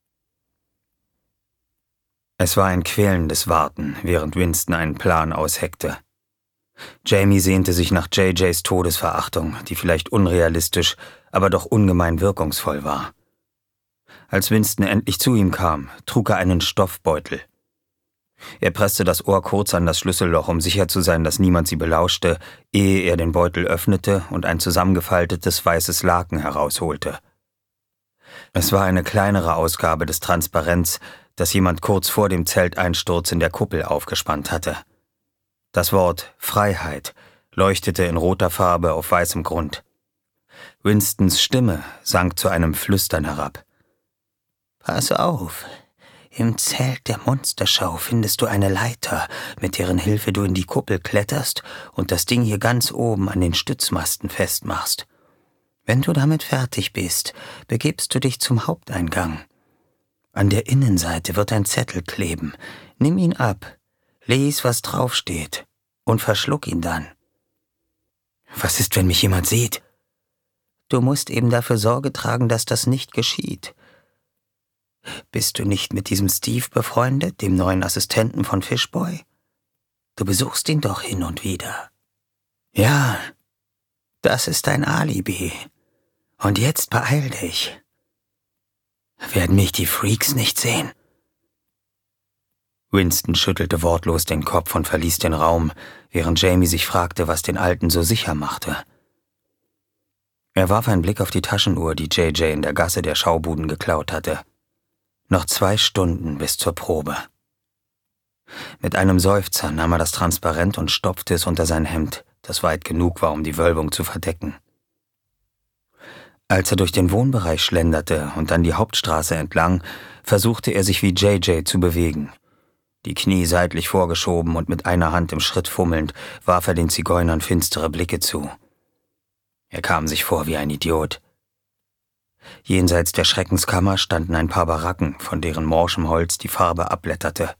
Es war ein quälendes Warten, während Winston einen Plan ausheckte. Jamie sehnte sich nach J Js Todesverachtung, die vielleicht unrealistisch, aber doch ungemein wirkungsvoll war. Als Winston endlich zu ihm kam, trug er einen Stoffbeutel. Er presste das Ohr kurz an das Schlüsselloch, um sicher zu sein, dass niemand sie belauschte, ehe er den Beutel öffnete und ein zusammengefaltetes weißes Laken herausholte. Es war eine kleinere Ausgabe des Transparents, das jemand kurz vor dem Zelteinsturz in der Kuppel aufgespannt hatte. Das Wort Freiheit leuchtete in roter Farbe auf weißem Grund. Winstons Stimme sank zu einem Flüstern herab. »Pass auf, im Zelt der Monsterschau findest du eine Leiter, mit deren Hilfe du in die Kuppel kletterst und das Ding hier ganz oben an den Stützmasten festmachst. Wenn du damit fertig bist, begibst du dich zum Haupteingang. An der Innenseite wird ein Zettel kleben. Nimm ihn ab, lies, was draufsteht, und verschluck ihn dann. Was ist, wenn mich jemand sieht? Du musst eben dafür Sorge tragen, dass das nicht geschieht. Bist du nicht mit diesem Steve befreundet, dem neuen Assistenten von Fishboy? Du besuchst ihn doch hin und wieder. Ja, das ist dein Alibi. Und jetzt beeil dich. Werden mich die Freaks nicht sehen? Winston schüttelte wortlos den Kopf und verließ den Raum, während Jamie sich fragte, was den Alten so sicher machte. Er warf einen Blick auf die Taschenuhr, die J J in der Gasse der Schaubuden geklaut hatte. Noch zwei Stunden bis zur Probe. Mit einem Seufzer nahm er das Transparent und stopfte es unter sein Hemd, das weit genug war, um die Wölbung zu verdecken. Als er durch den Wohnbereich schlenderte und dann die Hauptstraße entlang, versuchte er sich wie J J zu bewegen. Die Knie seitlich vorgeschoben und mit einer Hand im Schritt fummelnd, warf er den Zigeunern finstere Blicke zu. Er kam sich vor wie ein Idiot. Jenseits der Schreckenskammer standen ein paar Baracken, von deren morschem Holz die Farbe abblätterte.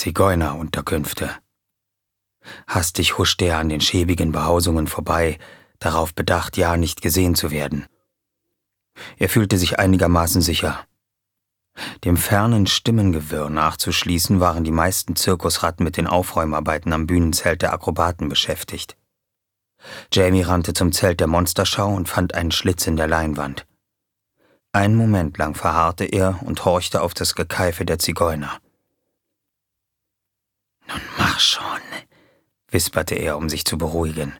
Zigeunerunterkünfte. Hastig huschte er an den schäbigen Behausungen vorbei, darauf bedacht, ja nicht gesehen zu werden. Er fühlte sich einigermaßen sicher. Dem fernen Stimmengewirr nachzuschließen, waren die meisten Zirkusratten mit den Aufräumarbeiten am Bühnenzelt der Akrobaten beschäftigt. Jamie rannte zum Zelt der Monsterschau und fand einen Schlitz in der Leinwand. Einen Moment lang verharrte er und horchte auf das Gekeife der Zigeuner. »Nun mach schon«, wisperte er, um sich zu beruhigen.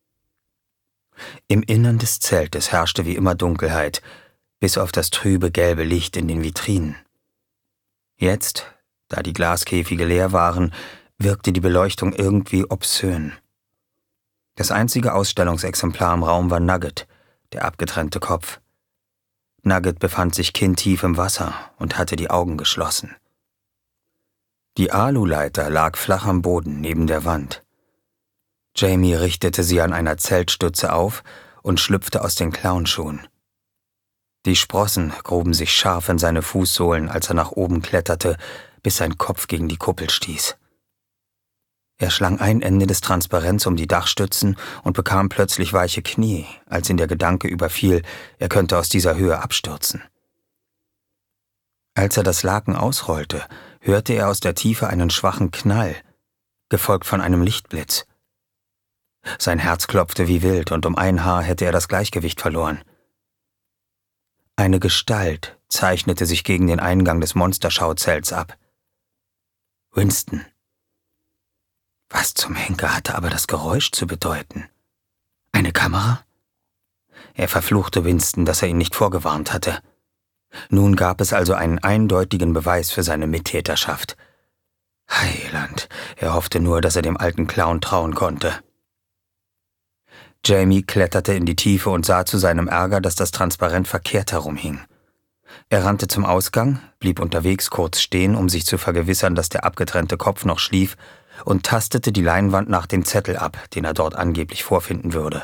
Im Innern des Zeltes herrschte wie immer Dunkelheit, bis auf das trübe gelbe Licht in den Vitrinen. Jetzt, da die Glaskäfige leer waren, wirkte die Beleuchtung irgendwie obszön. Das einzige Ausstellungsexemplar im Raum war Nugget, der abgetrennte Kopf. Nugget befand sich kinntief im Wasser und hatte die Augen geschlossen. Die Aluleiter lag flach am Boden neben der Wand. Jamie richtete sie an einer Zeltstütze auf und schlüpfte aus den Clownschuhen. Die Sprossen gruben sich scharf in seine Fußsohlen, als er nach oben kletterte, bis sein Kopf gegen die Kuppel stieß. Er schlang ein Ende des Transparents um die Dachstützen und bekam plötzlich weiche Knie, als ihn der Gedanke überfiel, er könnte aus dieser Höhe abstürzen. Als er das Laken ausrollte, hörte er aus der Tiefe einen schwachen Knall, gefolgt von einem Lichtblitz. Sein Herz klopfte wie wild und um ein Haar hätte er das Gleichgewicht verloren. Eine Gestalt zeichnete sich gegen den Eingang des Monsterschauzelts ab. Winston. Was zum Henker hatte aber das Geräusch zu bedeuten? Eine Kamera? Er verfluchte Winston, dass er ihn nicht vorgewarnt hatte. Nun gab es also einen eindeutigen Beweis für seine Mittäterschaft. Heiland, er hoffte nur, dass er dem alten Clown trauen konnte. Jamie kletterte in die Tiefe und sah zu seinem Ärger, dass das Transparent verkehrt herumhing. Er rannte zum Ausgang, blieb unterwegs kurz stehen, um sich zu vergewissern, dass der abgetrennte Kopf noch schlief, und tastete die Leinwand nach dem Zettel ab, den er dort angeblich vorfinden würde.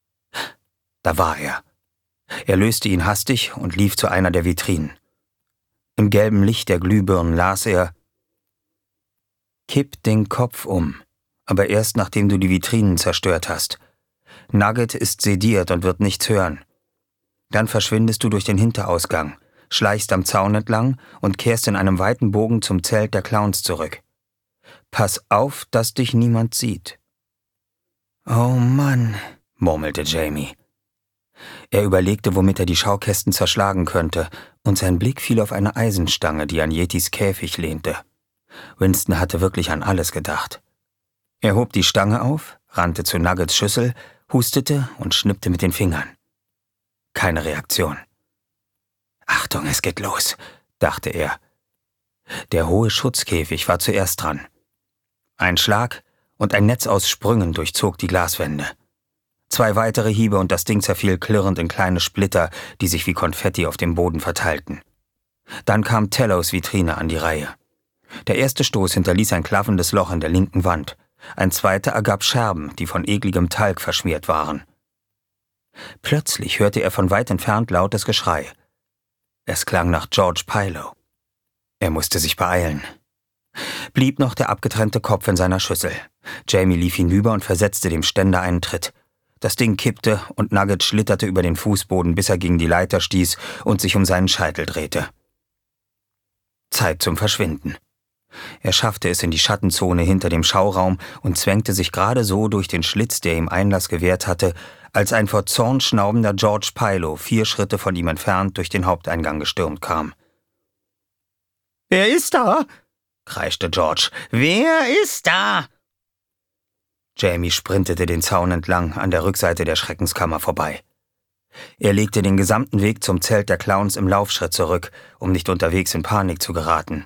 Da war er. Er löste ihn hastig und lief zu einer der Vitrinen. Im gelben Licht der Glühbirnen las er: »Kipp den Kopf um, aber erst nachdem du die Vitrinen zerstört hast. Nugget ist sediert und wird nichts hören. Dann verschwindest du durch den Hinterausgang, schleichst am Zaun entlang und kehrst in einem weiten Bogen zum Zelt der Clowns zurück. Pass auf, dass dich niemand sieht.« »Oh Mann«, murmelte Jamie. Er überlegte, womit er die Schaukästen zerschlagen könnte, und sein Blick fiel auf eine Eisenstange, die an Yetis Käfig lehnte. Winston hatte wirklich an alles gedacht. Er hob die Stange auf, rannte zu Nuggets Schüssel, hustete und schnippte mit den Fingern. Keine Reaktion. »Achtung, es geht los«, dachte er. Der hohe Schutzkäfig war zuerst dran. Ein Schlag und ein Netz aus Sprüngen durchzog die Glaswände. Zwei weitere Hiebe und das Ding zerfiel klirrend in kleine Splitter, die sich wie Konfetti auf dem Boden verteilten. Dann kam Tellos Vitrine an die Reihe. Der erste Stoß hinterließ ein klaffendes Loch in der linken Wand. Ein zweiter ergab Scherben, die von ekligem Talg verschmiert waren. Plötzlich hörte er von weit entfernt lautes Geschrei. Es klang nach George Pilo. Er musste sich beeilen. Blieb noch der abgetrennte Kopf in seiner Schüssel. Jamie lief hinüber und versetzte dem Ständer einen Tritt. Das Ding kippte und Nugget schlitterte über den Fußboden, bis er gegen die Leiter stieß und sich um seinen Scheitel drehte. Zeit zum Verschwinden. Er schaffte es in die Schattenzone hinter dem Schauraum und zwängte sich gerade so durch den Schlitz, der ihm Einlass gewährt hatte, als ein vor Zorn schnaubender George Pilo vier Schritte von ihm entfernt durch den Haupteingang gestürmt kam. »Wer ist da?« kreischte George. »Wer ist da?« Jamie sprintete den Zaun entlang an der Rückseite der Schreckenskammer vorbei. Er legte den gesamten Weg zum Zelt der Clowns im Laufschritt zurück, um nicht unterwegs in Panik zu geraten.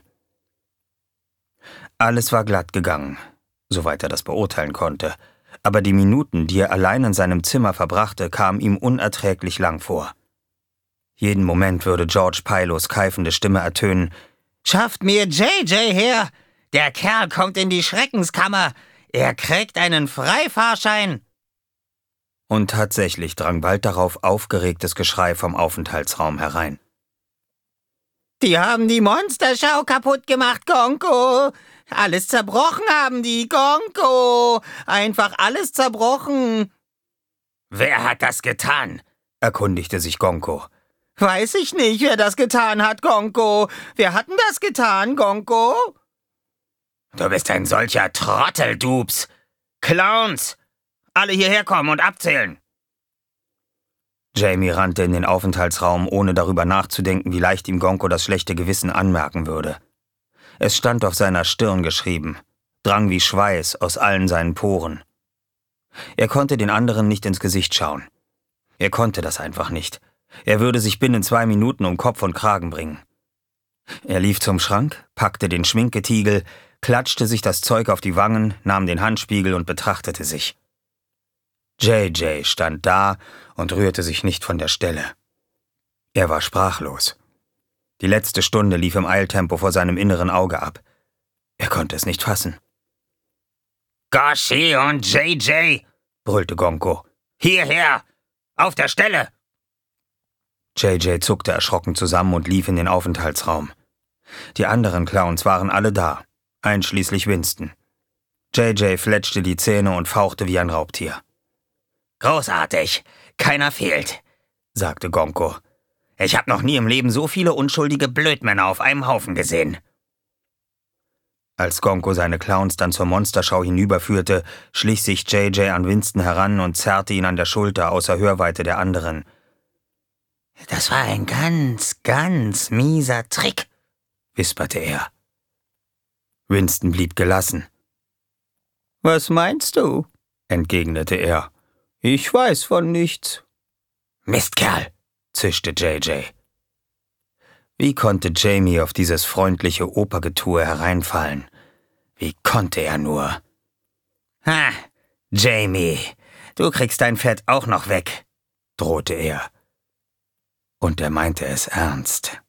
Alles war glatt gegangen, soweit er das beurteilen konnte, aber die Minuten, die er allein in seinem Zimmer verbrachte, kamen ihm unerträglich lang vor. Jeden Moment würde George Pilos keifende Stimme ertönen: »Schafft mir J J her! Der Kerl kommt in die Schreckenskammer! Er kriegt einen Freifahrschein!« Und tatsächlich drang bald darauf aufgeregtes Geschrei vom Aufenthaltsraum herein. »Die haben die Monsterschau kaputt gemacht, Gonko! Alles zerbrochen haben die, Gonko! Einfach alles zerbrochen!« »Wer hat das getan?« erkundigte sich Gonko. »Weiß ich nicht, wer das getan hat, Gonko. Wer hat denn das getan, Gonko?« »Du bist ein solcher Trottel, Dubs. Clowns! Alle hierher kommen und abzählen!« Jamie rannte in den Aufenthaltsraum, ohne darüber nachzudenken, wie leicht ihm Gonko das schlechte Gewissen anmerken würde. Es stand auf seiner Stirn geschrieben, drang wie Schweiß aus allen seinen Poren. Er konnte den anderen nicht ins Gesicht schauen. Er konnte das einfach nicht. Er würde sich binnen zwei Minuten um Kopf und Kragen bringen. Er lief zum Schrank, packte den Schminketiegel, klatschte sich das Zeug auf die Wangen, nahm den Handspiegel und betrachtete sich. J J stand da und rührte sich nicht von der Stelle. Er war sprachlos. Die letzte Stunde lief im Eiltempo vor seinem inneren Auge ab. Er konnte es nicht fassen. »Goshi und J J«, brüllte Gonko. »Hierher! Auf der Stelle!« J J zuckte erschrocken zusammen und lief in den Aufenthaltsraum. Die anderen Clowns waren alle da, einschließlich Winston. J J fletschte die Zähne und fauchte wie ein Raubtier. »Großartig! Keiner fehlt«, sagte Gonko. »Ich habe noch nie im Leben so viele unschuldige Blödmänner auf einem Haufen gesehen.« Als Gonko seine Clowns dann zur Monsterschau hinüberführte, schlich sich J J an Winston heran und zerrte ihn an der Schulter außer Hörweite der anderen. »Das war ein ganz, ganz mieser Trick«, wisperte er. Winston blieb gelassen. »Was meinst du?«, entgegnete er. »Ich weiß von nichts.« »Mistkerl«, zischte J J. Wie konnte Jamie auf dieses freundliche Opergetue hereinfallen? Wie konnte er nur? »Ha, Jamie, du kriegst dein Fett auch noch weg«, drohte er. Und er meinte es ernst.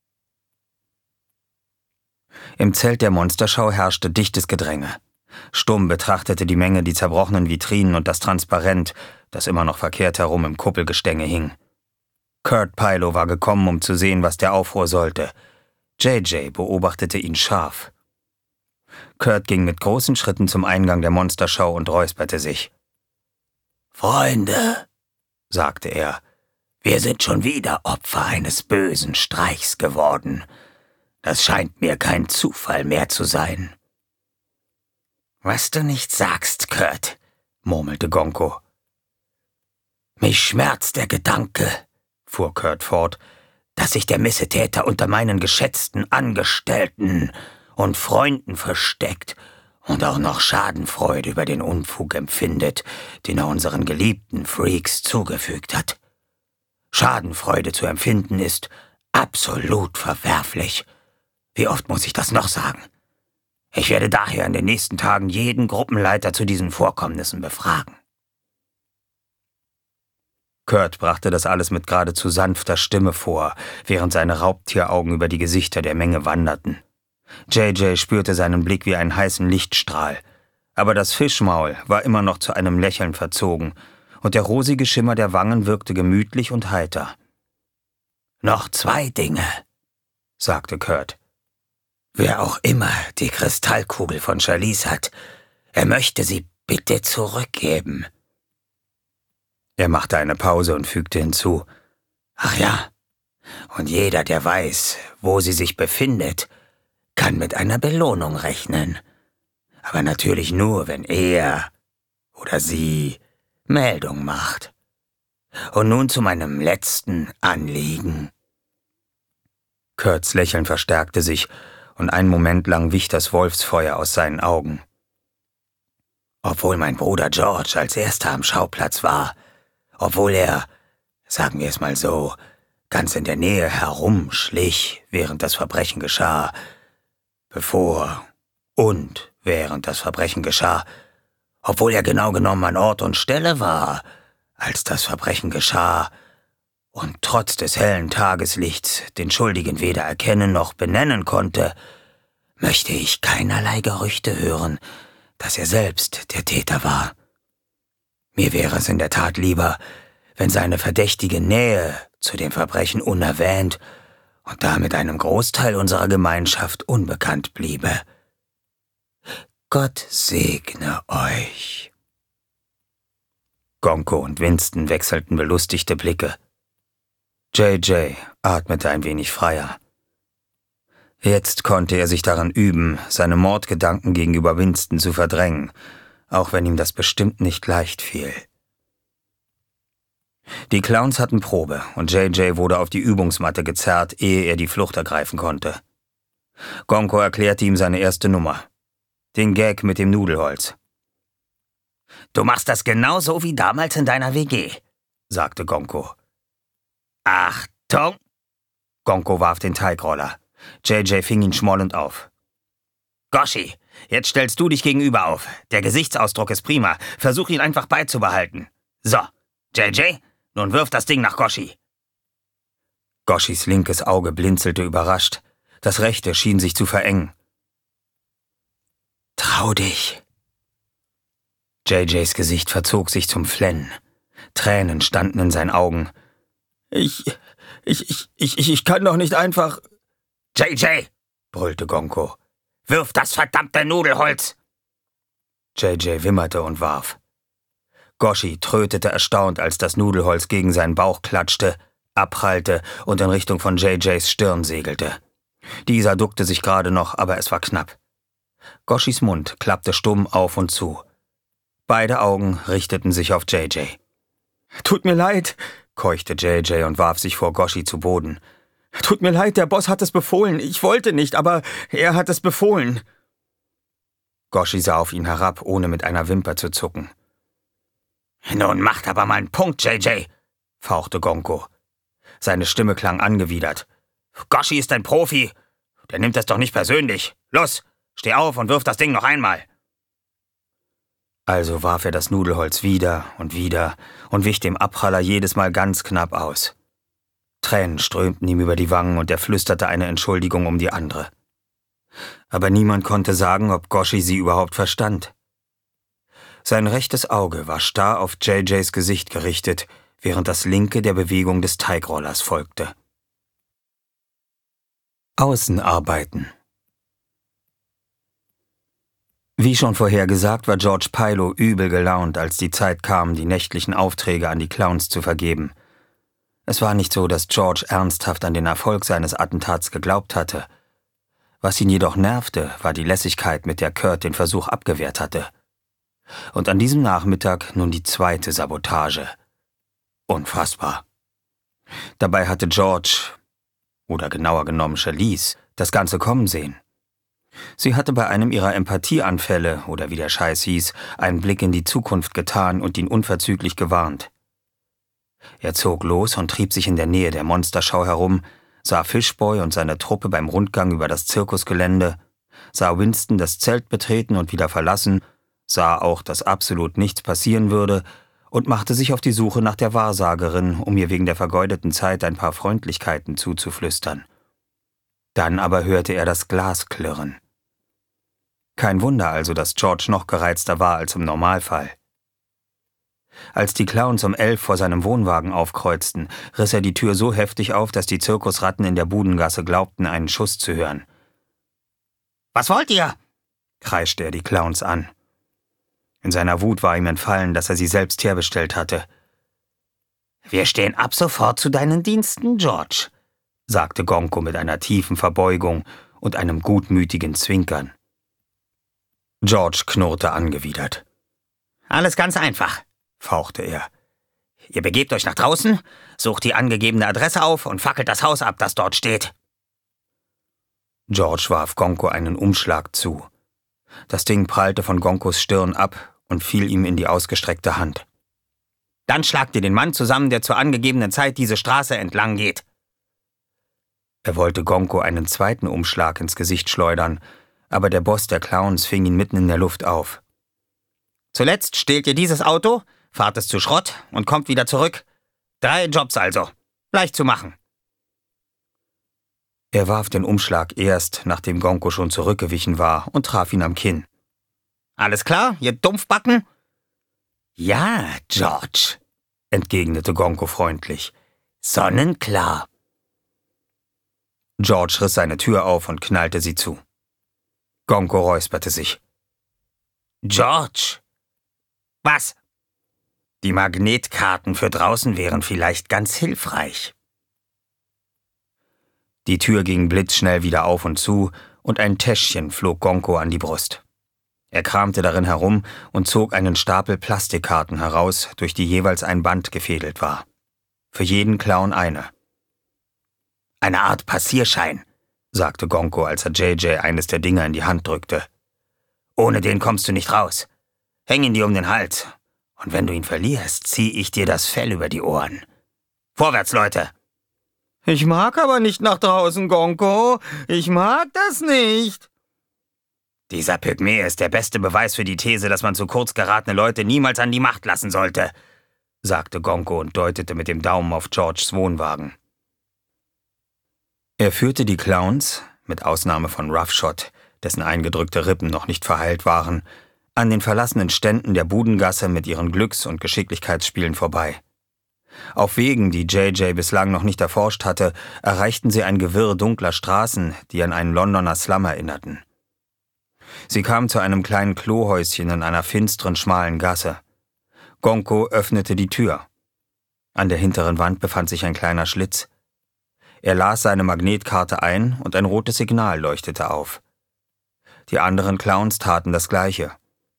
Im Zelt der Monsterschau herrschte dichtes Gedränge. Stumm betrachtete die Menge die zerbrochenen Vitrinen und das Transparent, das immer noch verkehrt herum im Kuppelgestänge hing. Kurt Pilo war gekommen, um zu sehen, was der Aufruhr sollte. J J beobachtete ihn scharf. Kurt ging mit großen Schritten zum Eingang der Monsterschau und räusperte sich. »Freunde«, sagte er, »wir sind schon wieder Opfer eines bösen Streichs geworden. Das scheint mir kein Zufall mehr zu sein.« »Was du nicht sagst, Kurt«, murmelte Gonko. »Mich schmerzt der Gedanke«, fuhr Kurt fort, »dass sich der Missetäter unter meinen geschätzten Angestellten und Freunden versteckt und auch noch Schadenfreude über den Unfug empfindet, den er unseren geliebten Freaks zugefügt hat. Schadenfreude zu empfinden ist absolut verwerflich. Wie oft muss ich das noch sagen? Ich werde daher in den nächsten Tagen jeden Gruppenleiter zu diesen Vorkommnissen befragen.« Kurt brachte das alles mit geradezu sanfter Stimme vor, während seine Raubtieraugen über die Gesichter der Menge wanderten. J J spürte seinen Blick wie einen heißen Lichtstrahl, aber das Fischmaul war immer noch zu einem Lächeln verzogen, und der rosige Schimmer der Wangen wirkte gemütlich und heiter. »Noch zwei Dinge«, sagte Kurt. »Wer auch immer die Kristallkugel von Charlize hat, er möchte sie bitte zurückgeben.« Er machte eine Pause und fügte hinzu. »Ach ja, und jeder, der weiß, wo sie sich befindet, kann mit einer Belohnung rechnen. Aber natürlich nur, wenn er oder sie Meldung macht. Und nun zu meinem letzten Anliegen.« Kurts Lächeln verstärkte sich, und einen Moment lang wich das Wolfsfeuer aus seinen Augen. »Obwohl mein Bruder George als erster am Schauplatz war, obwohl er, sagen wir es mal so, ganz in der Nähe herumschlich, während das Verbrechen geschah, bevor und während das Verbrechen geschah, obwohl er genau genommen an Ort und Stelle war, als das Verbrechen geschah, und trotz des hellen Tageslichts den Schuldigen weder erkennen noch benennen konnte, möchte ich keinerlei Gerüchte hören, dass er selbst der Täter war. Mir wäre es in der Tat lieber, wenn seine verdächtige Nähe zu dem Verbrechen unerwähnt und damit einem Großteil unserer Gemeinschaft unbekannt bliebe. Gott segne euch.« Gonko und Winston wechselten belustigte Blicke. J J atmete ein wenig freier. Jetzt konnte er sich daran üben, seine Mordgedanken gegenüber Winston zu verdrängen, auch wenn ihm das bestimmt nicht leicht fiel. Die Clowns hatten Probe und J J wurde auf die Übungsmatte gezerrt, ehe er die Flucht ergreifen konnte. Gonko erklärte ihm seine erste Nummer. Den Gag mit dem Nudelholz. »Du machst das genauso wie damals in deiner W G«, sagte Gonko. »Achtung!« Gonko warf den Teigroller. J J fing ihn schmollend auf. »Goshi, jetzt stellst du dich gegenüber auf. Der Gesichtsausdruck ist prima. Versuch ihn einfach beizubehalten. So, J J, nun wirf das Ding nach Goshi.« Goshis linkes Auge blinzelte überrascht. Das rechte schien sich zu verengen. »Trau dich!« J Js Gesicht verzog sich zum Flennen. Tränen standen in seinen Augen. »Ich, ich, ich, ich, ich kann doch nicht einfach...« »J J«, brüllte Gonko, »wirf das verdammte Nudelholz!« J J wimmerte und warf. Goshi trötete erstaunt, als das Nudelholz gegen seinen Bauch klatschte, abprallte und in Richtung von J Js Stirn segelte. Dieser duckte sich gerade noch, aber es war knapp. Goshis Mund klappte stumm auf und zu. Beide Augen richteten sich auf J J. »Tut mir leid«, keuchte J J und warf sich vor Goshi zu Boden. »Tut mir leid, der Boss hat es befohlen. Ich wollte nicht, aber er hat es befohlen.« Goshi sah auf ihn herab, ohne mit einer Wimper zu zucken. »Nun macht aber mal einen Punkt, J J«, fauchte Gonko. Seine Stimme klang angewidert. »Goshi ist ein Profi. Der nimmt es doch nicht persönlich. Los, steh auf und wirf das Ding noch einmal.« Also warf er das Nudelholz wieder und wieder und wich dem Abpraller jedes Mal ganz knapp aus. Tränen strömten ihm über die Wangen und er flüsterte eine Entschuldigung um die andere. Aber niemand konnte sagen, ob Goshi sie überhaupt verstand. Sein rechtes Auge war starr auf J Js Gesicht gerichtet, während das linke der Bewegung des Teigrollers folgte. Außenarbeiten. Wie schon vorher gesagt, war George Pilo übel gelaunt, als die Zeit kam, die nächtlichen Aufträge an die Clowns zu vergeben. Es war nicht so, dass George ernsthaft an den Erfolg seines Attentats geglaubt hatte. Was ihn jedoch nervte, war die Lässigkeit, mit der Kurt den Versuch abgewehrt hatte. Und an diesem Nachmittag nun die zweite Sabotage. Unfassbar. Dabei hatte George, oder genauer genommen Charlize, das Ganze kommen sehen. Sie hatte bei einem ihrer Empathieanfälle, oder wie der Scheiß hieß, einen Blick in die Zukunft getan und ihn unverzüglich gewarnt. Er zog los und trieb sich in der Nähe der Monsterschau herum, sah Fishboy und seine Truppe beim Rundgang über das Zirkusgelände, sah Winston das Zelt betreten und wieder verlassen, sah auch, dass absolut nichts passieren würde und machte sich auf die Suche nach der Wahrsagerin, um ihr wegen der vergeudeten Zeit ein paar Freundlichkeiten zuzuflüstern. Dann aber hörte er das Glas klirren. Kein Wunder also, dass George noch gereizter war als im Normalfall. Als die Clowns um elf vor seinem Wohnwagen aufkreuzten, riss er die Tür so heftig auf, dass die Zirkusratten in der Budengasse glaubten, einen Schuss zu hören. »Was wollt ihr?« kreischte er die Clowns an. In seiner Wut war ihm entfallen, dass er sie selbst herbestellt hatte. »Wir stehen ab sofort zu deinen Diensten, George«, sagte Gonko mit einer tiefen Verbeugung und einem gutmütigen Zwinkern. George knurrte angewidert. »Alles ganz einfach«, fauchte er. »Ihr begebt euch nach draußen, sucht die angegebene Adresse auf und fackelt das Haus ab, das dort steht.« George warf Gonko einen Umschlag zu. Das Ding prallte von Gonkos Stirn ab und fiel ihm in die ausgestreckte Hand. »Dann schlagt ihr den Mann zusammen, der zur angegebenen Zeit diese Straße entlang geht.« Er wollte Gonko einen zweiten Umschlag ins Gesicht schleudern, aber der Boss der Clowns fing ihn mitten in der Luft auf. »Zuletzt stehlt ihr dieses Auto, fahrt es zu Schrott und kommt wieder zurück. Drei Jobs also. Leicht zu machen.« Er warf den Umschlag erst, nachdem Gonko schon zurückgewichen war, und traf ihn am Kinn. »Alles klar, ihr Dumpfbacken?« »Ja, George«, entgegnete Gonko freundlich. »Sonnenklar.« George riss seine Tür auf und knallte sie zu. Gonko räusperte sich. »George!« »Was?« Die Magnetkarten für draußen wären vielleicht ganz hilfreich. Die Tür ging blitzschnell wieder auf und zu, und ein Täschchen flog Gonko an die Brust. Er kramte darin herum und zog einen Stapel Plastikkarten heraus, durch die jeweils ein Band gefädelt war. Für jeden Clown eine. »Eine Art Passierschein«, sagte Gonko, als er J J eines der Dinger in die Hand drückte. »Ohne den kommst du nicht raus. Häng ihn dir um den Hals. Und wenn du ihn verlierst, zieh ich dir das Fell über die Ohren. Vorwärts, Leute!« »Ich mag aber nicht nach draußen, Gonko. Ich mag das nicht.« »Dieser Pygmäe ist der beste Beweis für die These, dass man zu kurz geratene Leute niemals an die Macht lassen sollte«, sagte Gonko und deutete mit dem Daumen auf Georges Wohnwagen. Er führte die Clowns, mit Ausnahme von Roughshot, dessen eingedrückte Rippen noch nicht verheilt waren, an den verlassenen Ständen der Budengasse mit ihren Glücks- und Geschicklichkeitsspielen vorbei. Auf Wegen, die J J bislang noch nicht erforscht hatte, erreichten sie ein Gewirr dunkler Straßen, die an einen Londoner Slum erinnerten. Sie kamen zu einem kleinen Klohäuschen in einer finsteren, schmalen Gasse. Gonko öffnete die Tür. An der hinteren Wand befand sich ein kleiner Schlitz. Er las seine Magnetkarte ein und ein rotes Signal leuchtete auf. Die anderen Clowns taten das Gleiche.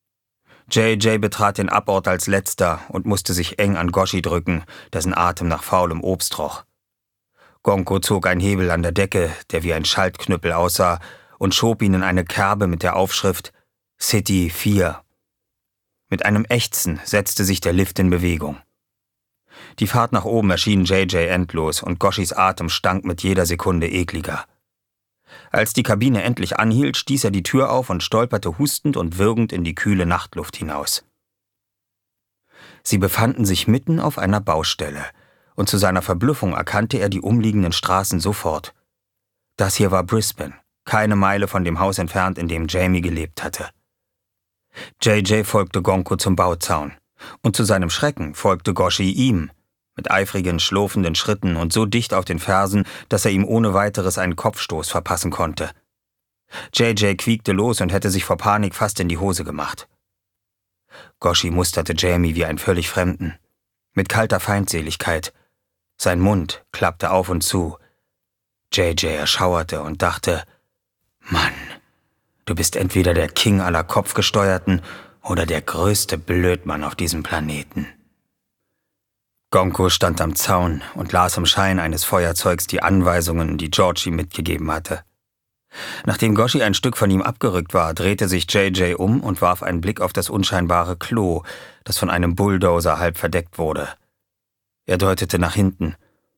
J J betrat den Abort als letzter und musste sich eng an Goshi drücken, dessen Atem nach faulem Obst roch. Gonko zog einen Hebel an der Decke, der wie ein Schaltknüppel aussah, und schob ihn in eine Kerbe mit der Aufschrift City vier. Mit einem Ächzen setzte sich der Lift in Bewegung. Die Fahrt nach oben erschien J J endlos und Goshis Atem stank mit jeder Sekunde ekliger. Als die Kabine endlich anhielt, stieß er die Tür auf und stolperte hustend und würgend in die kühle Nachtluft hinaus. Sie befanden sich mitten auf einer Baustelle, und zu seiner Verblüffung erkannte er die umliegenden Straßen sofort. Das hier war Brisbane, keine Meile von dem Haus entfernt, in dem Jamie gelebt hatte. J J folgte Gonko zum Bauzaun, und zu seinem Schrecken folgte Goshi ihm, mit eifrigen, schlurfenden Schritten und so dicht auf den Fersen, dass er ihm ohne weiteres einen Kopfstoß verpassen konnte. J J quiekte los und hätte sich vor Panik fast in die Hose gemacht. Goshi musterte Jamie wie einen völlig Fremden, mit kalter Feindseligkeit. Sein Mund klappte auf und zu. J J erschauerte und dachte, »Mann, du bist entweder der King aller Kopfgesteuerten oder der größte Blödmann auf diesem Planeten.« Gonko stand am Zaun und las im Schein eines Feuerzeugs die Anweisungen, die George ihm mitgegeben hatte. Nachdem Goshi ein Stück von ihm abgerückt war, drehte sich J J um und warf einen Blick auf das unscheinbare Klo, das von einem Bulldozer halb verdeckt wurde. Er deutete nach hinten.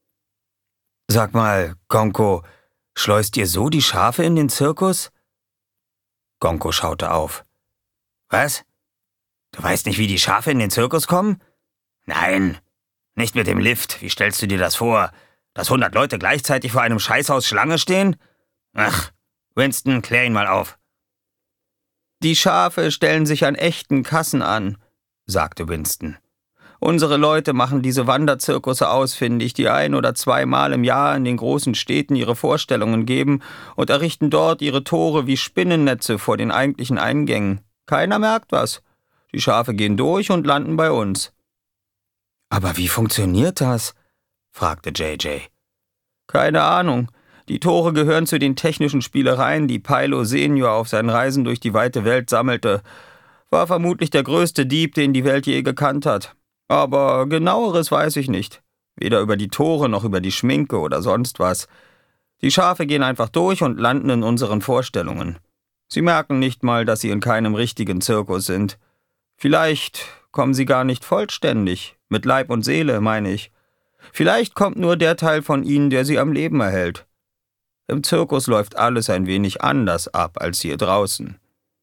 »Sag mal, Gonko, schleust ihr so die Schafe in den Zirkus?« Gonko schaute auf. »Was? Du weißt nicht, wie die Schafe in den Zirkus kommen?« »Nein, nicht mit dem Lift. Wie stellst du dir das vor? Dass hundert Leute gleichzeitig vor einem Scheißhaus Schlange stehen? Ach, Winston, klär ihn mal auf.« »Die Schafe stellen sich an echten Kassen an«, sagte Winston. »Unsere Leute machen diese Wanderzirkusse ausfindig, die ein- oder zweimal im Jahr in den großen Städten ihre Vorstellungen geben und errichten dort ihre Tore wie Spinnennetze vor den eigentlichen Eingängen. Keiner merkt was. Die Schafe gehen durch und landen bei uns.« »Aber wie funktioniert das?« fragte J J. »Keine Ahnung. Die Tore gehören zu den technischen Spielereien, die Pilo Senior auf seinen Reisen durch die weite Welt sammelte. War vermutlich der größte Dieb, den die Welt je gekannt hat. Aber genaueres weiß ich nicht. Weder über die Tore noch über die Schminke oder sonst was. Die Schafe gehen einfach durch und landen in unseren Vorstellungen. Sie merken nicht mal, dass sie in keinem richtigen Zirkus sind. Vielleicht kommen sie gar nicht vollständig, mit Leib und Seele, meine ich. Vielleicht kommt nur der Teil von ihnen, der sie am Leben erhält. Im Zirkus läuft alles ein wenig anders ab als hier draußen.«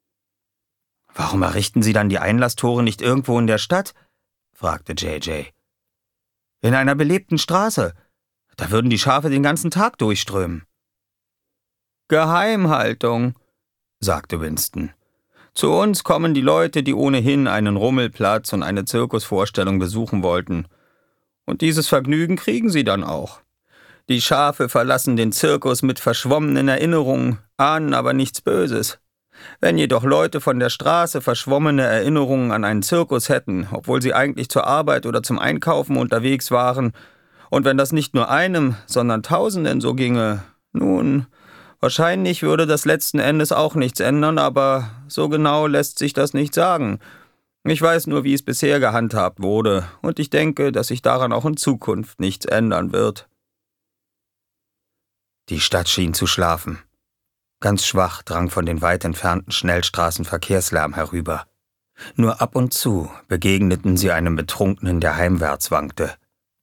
»Warum errichten Sie dann die Einlasstore nicht irgendwo in der Stadt?« fragte J J. »In einer belebten Straße. Da würden die Schafe den ganzen Tag durchströmen.« »Geheimhaltung«, sagte Winston. »Zu uns kommen die Leute, die ohnehin einen Rummelplatz und eine Zirkusvorstellung besuchen wollten. Und dieses Vergnügen kriegen sie dann auch. Die Schafe verlassen den Zirkus mit verschwommenen Erinnerungen, ahnen aber nichts Böses. Wenn jedoch Leute von der Straße verschwommene Erinnerungen an einen Zirkus hätten, obwohl sie eigentlich zur Arbeit oder zum Einkaufen unterwegs waren, und wenn das nicht nur einem, sondern Tausenden so ginge, nun, wahrscheinlich würde das letzten Endes auch nichts ändern, aber so genau lässt sich das nicht sagen. Ich weiß nur, wie es bisher gehandhabt wurde, und ich denke, dass sich daran auch in Zukunft nichts ändern wird. Die Stadt schien zu schlafen. Ganz schwach drang von den weit entfernten Schnellstraßen Verkehrslärm herüber. Nur ab und zu begegneten sie einem Betrunkenen, der heimwärts wankte.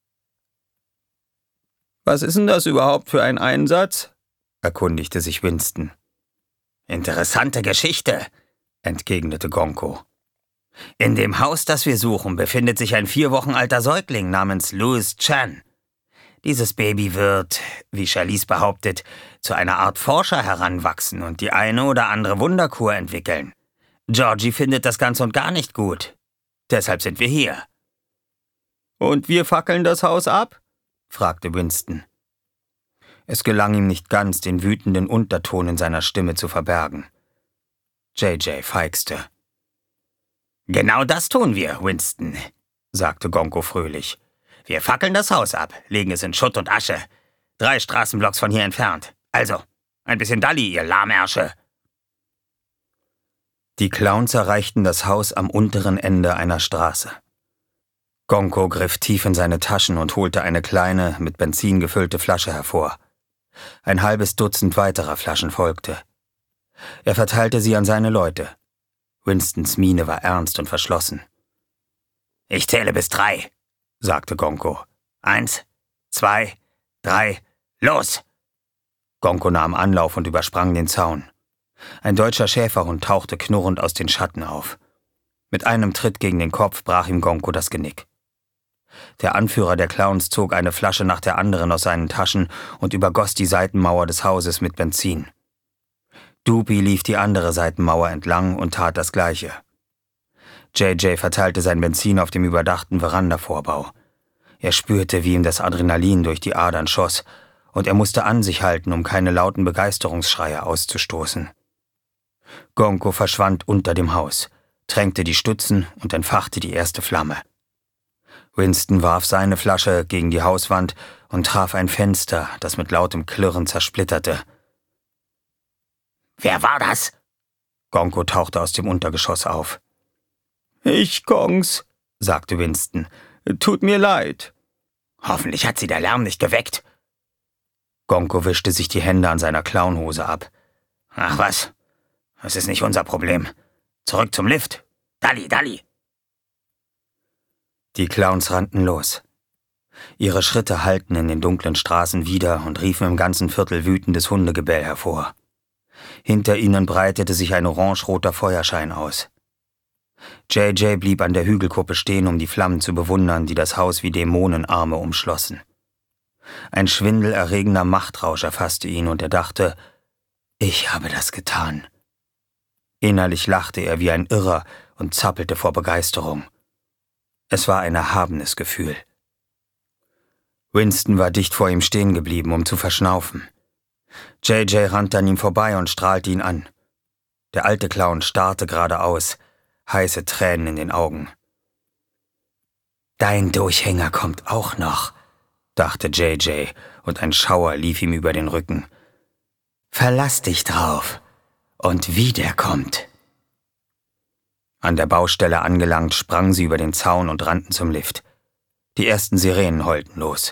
»Was ist denn das überhaupt für ein Einsatz?« erkundigte sich Winston. »Interessante Geschichte«, entgegnete Gonko. »In dem Haus, das wir suchen, befindet sich ein vier Wochen alter Säugling namens Louis Chan. Dieses Baby wird, wie Charlize behauptet, zu einer Art Forscher heranwachsen und die eine oder andere Wunderkur entwickeln. Georgie findet das ganz und gar nicht gut. Deshalb sind wir hier.« »Und wir fackeln das Haus ab?« fragte Winston. Es gelang ihm nicht ganz, den wütenden Unterton in seiner Stimme zu verbergen. J J feixte. »Genau das tun wir, Winston«, sagte Gonko fröhlich. »Wir fackeln das Haus ab, legen es in Schutt und Asche. Drei Straßenblocks von hier entfernt. Also, ein bisschen Dalli, ihr Lahmärsche.« Die Clowns erreichten das Haus am unteren Ende einer Straße. Gonko griff tief in seine Taschen und holte eine kleine, mit Benzin gefüllte Flasche hervor. Ein halbes Dutzend weiterer Flaschen folgte. Er verteilte sie an seine Leute. Winstons Miene war ernst und verschlossen. »Ich zähle bis drei«, sagte Gonko. »Eins, zwei, drei, los!« Gonko nahm Anlauf und übersprang den Zaun. Ein deutscher Schäferhund tauchte knurrend aus den Schatten auf. Mit einem Tritt gegen den Kopf brach ihm Gonko das Genick. Der Anführer der Clowns zog eine Flasche nach der anderen aus seinen Taschen und übergoss die Seitenmauer des Hauses mit Benzin. Doopy lief die andere Seitenmauer entlang und tat das Gleiche. J J verteilte sein Benzin auf dem überdachten Verandavorbau. Er spürte, wie ihm das Adrenalin durch die Adern schoss, und er musste an sich halten, um keine lauten Begeisterungsschreie auszustoßen. Gonko verschwand unter dem Haus, tränkte die Stützen und entfachte die erste Flamme. Winston warf seine Flasche gegen die Hauswand und traf ein Fenster, das mit lautem Klirren zersplitterte. »Wer war das?« Gonko tauchte aus dem Untergeschoss auf. »Ich, Kongs«, sagte Winston. »Tut mir leid.« »Hoffentlich hat sie der Lärm nicht geweckt.« Gonko wischte sich die Hände an seiner Clownhose ab. »Ach was, das ist nicht unser Problem. Zurück zum Lift. Dalli, Dalli!« Die Clowns rannten los. Ihre Schritte hallten in den dunklen Straßen wider und riefen im ganzen Viertel wütendes Hundegebell hervor. Hinter ihnen breitete sich ein orangeroter Feuerschein aus. J J blieb an der Hügelkuppe stehen, um die Flammen zu bewundern, die das Haus wie Dämonenarme umschlossen. Ein schwindelerregender Machtrausch erfasste ihn und er dachte, ich habe das getan. Innerlich lachte er wie ein Irrer und zappelte vor Begeisterung. Es war ein erhabenes Gefühl. Winston war dicht vor ihm stehen geblieben, um zu verschnaufen. J J rannte an ihm vorbei und strahlte ihn an. Der alte Clown starrte geradeaus, heiße Tränen in den Augen. »Dein Durchhänger kommt auch noch«, dachte J J, und ein Schauer lief ihm über den Rücken. »Verlass dich drauf, und wie der kommt.« An der Baustelle angelangt, sprangen sie über den Zaun und rannten zum Lift. Die ersten Sirenen heulten los.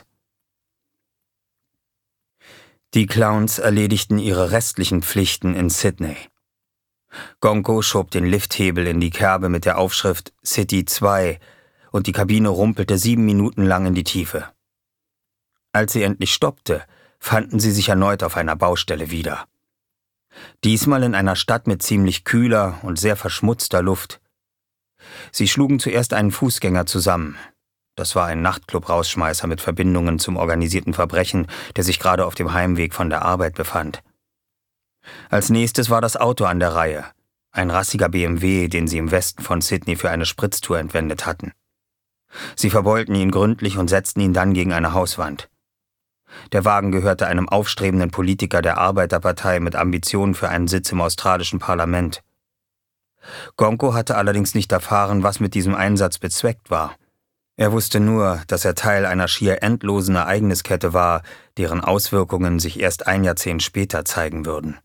Die Clowns erledigten ihre restlichen Pflichten in Sydney. Gonko schob den Lifthebel in die Kerbe mit der Aufschrift City zwei und die Kabine rumpelte sieben Minuten lang in die Tiefe. Als sie endlich stoppte, fanden sie sich erneut auf einer Baustelle wieder. Diesmal in einer Stadt mit ziemlich kühler und sehr verschmutzter Luft. Sie schlugen zuerst einen Fußgänger zusammen. Das war ein Nachtclub-Rausschmeißer mit Verbindungen zum organisierten Verbrechen, der sich gerade auf dem Heimweg von der Arbeit befand. Als nächstes war das Auto an der Reihe, ein rassiger B M W, den sie im Westen von Sydney für eine Spritztour entwendet hatten. Sie verbeulten ihn gründlich und setzten ihn dann gegen eine Hauswand. Der Wagen gehörte einem aufstrebenden Politiker der Arbeiterpartei mit Ambitionen für einen Sitz im australischen Parlament. Gonko hatte allerdings nicht erfahren, was mit diesem Einsatz bezweckt war. Er wusste nur, dass er Teil einer schier endlosen Ereigniskette war, deren Auswirkungen sich erst ein Jahrzehnt später zeigen würden.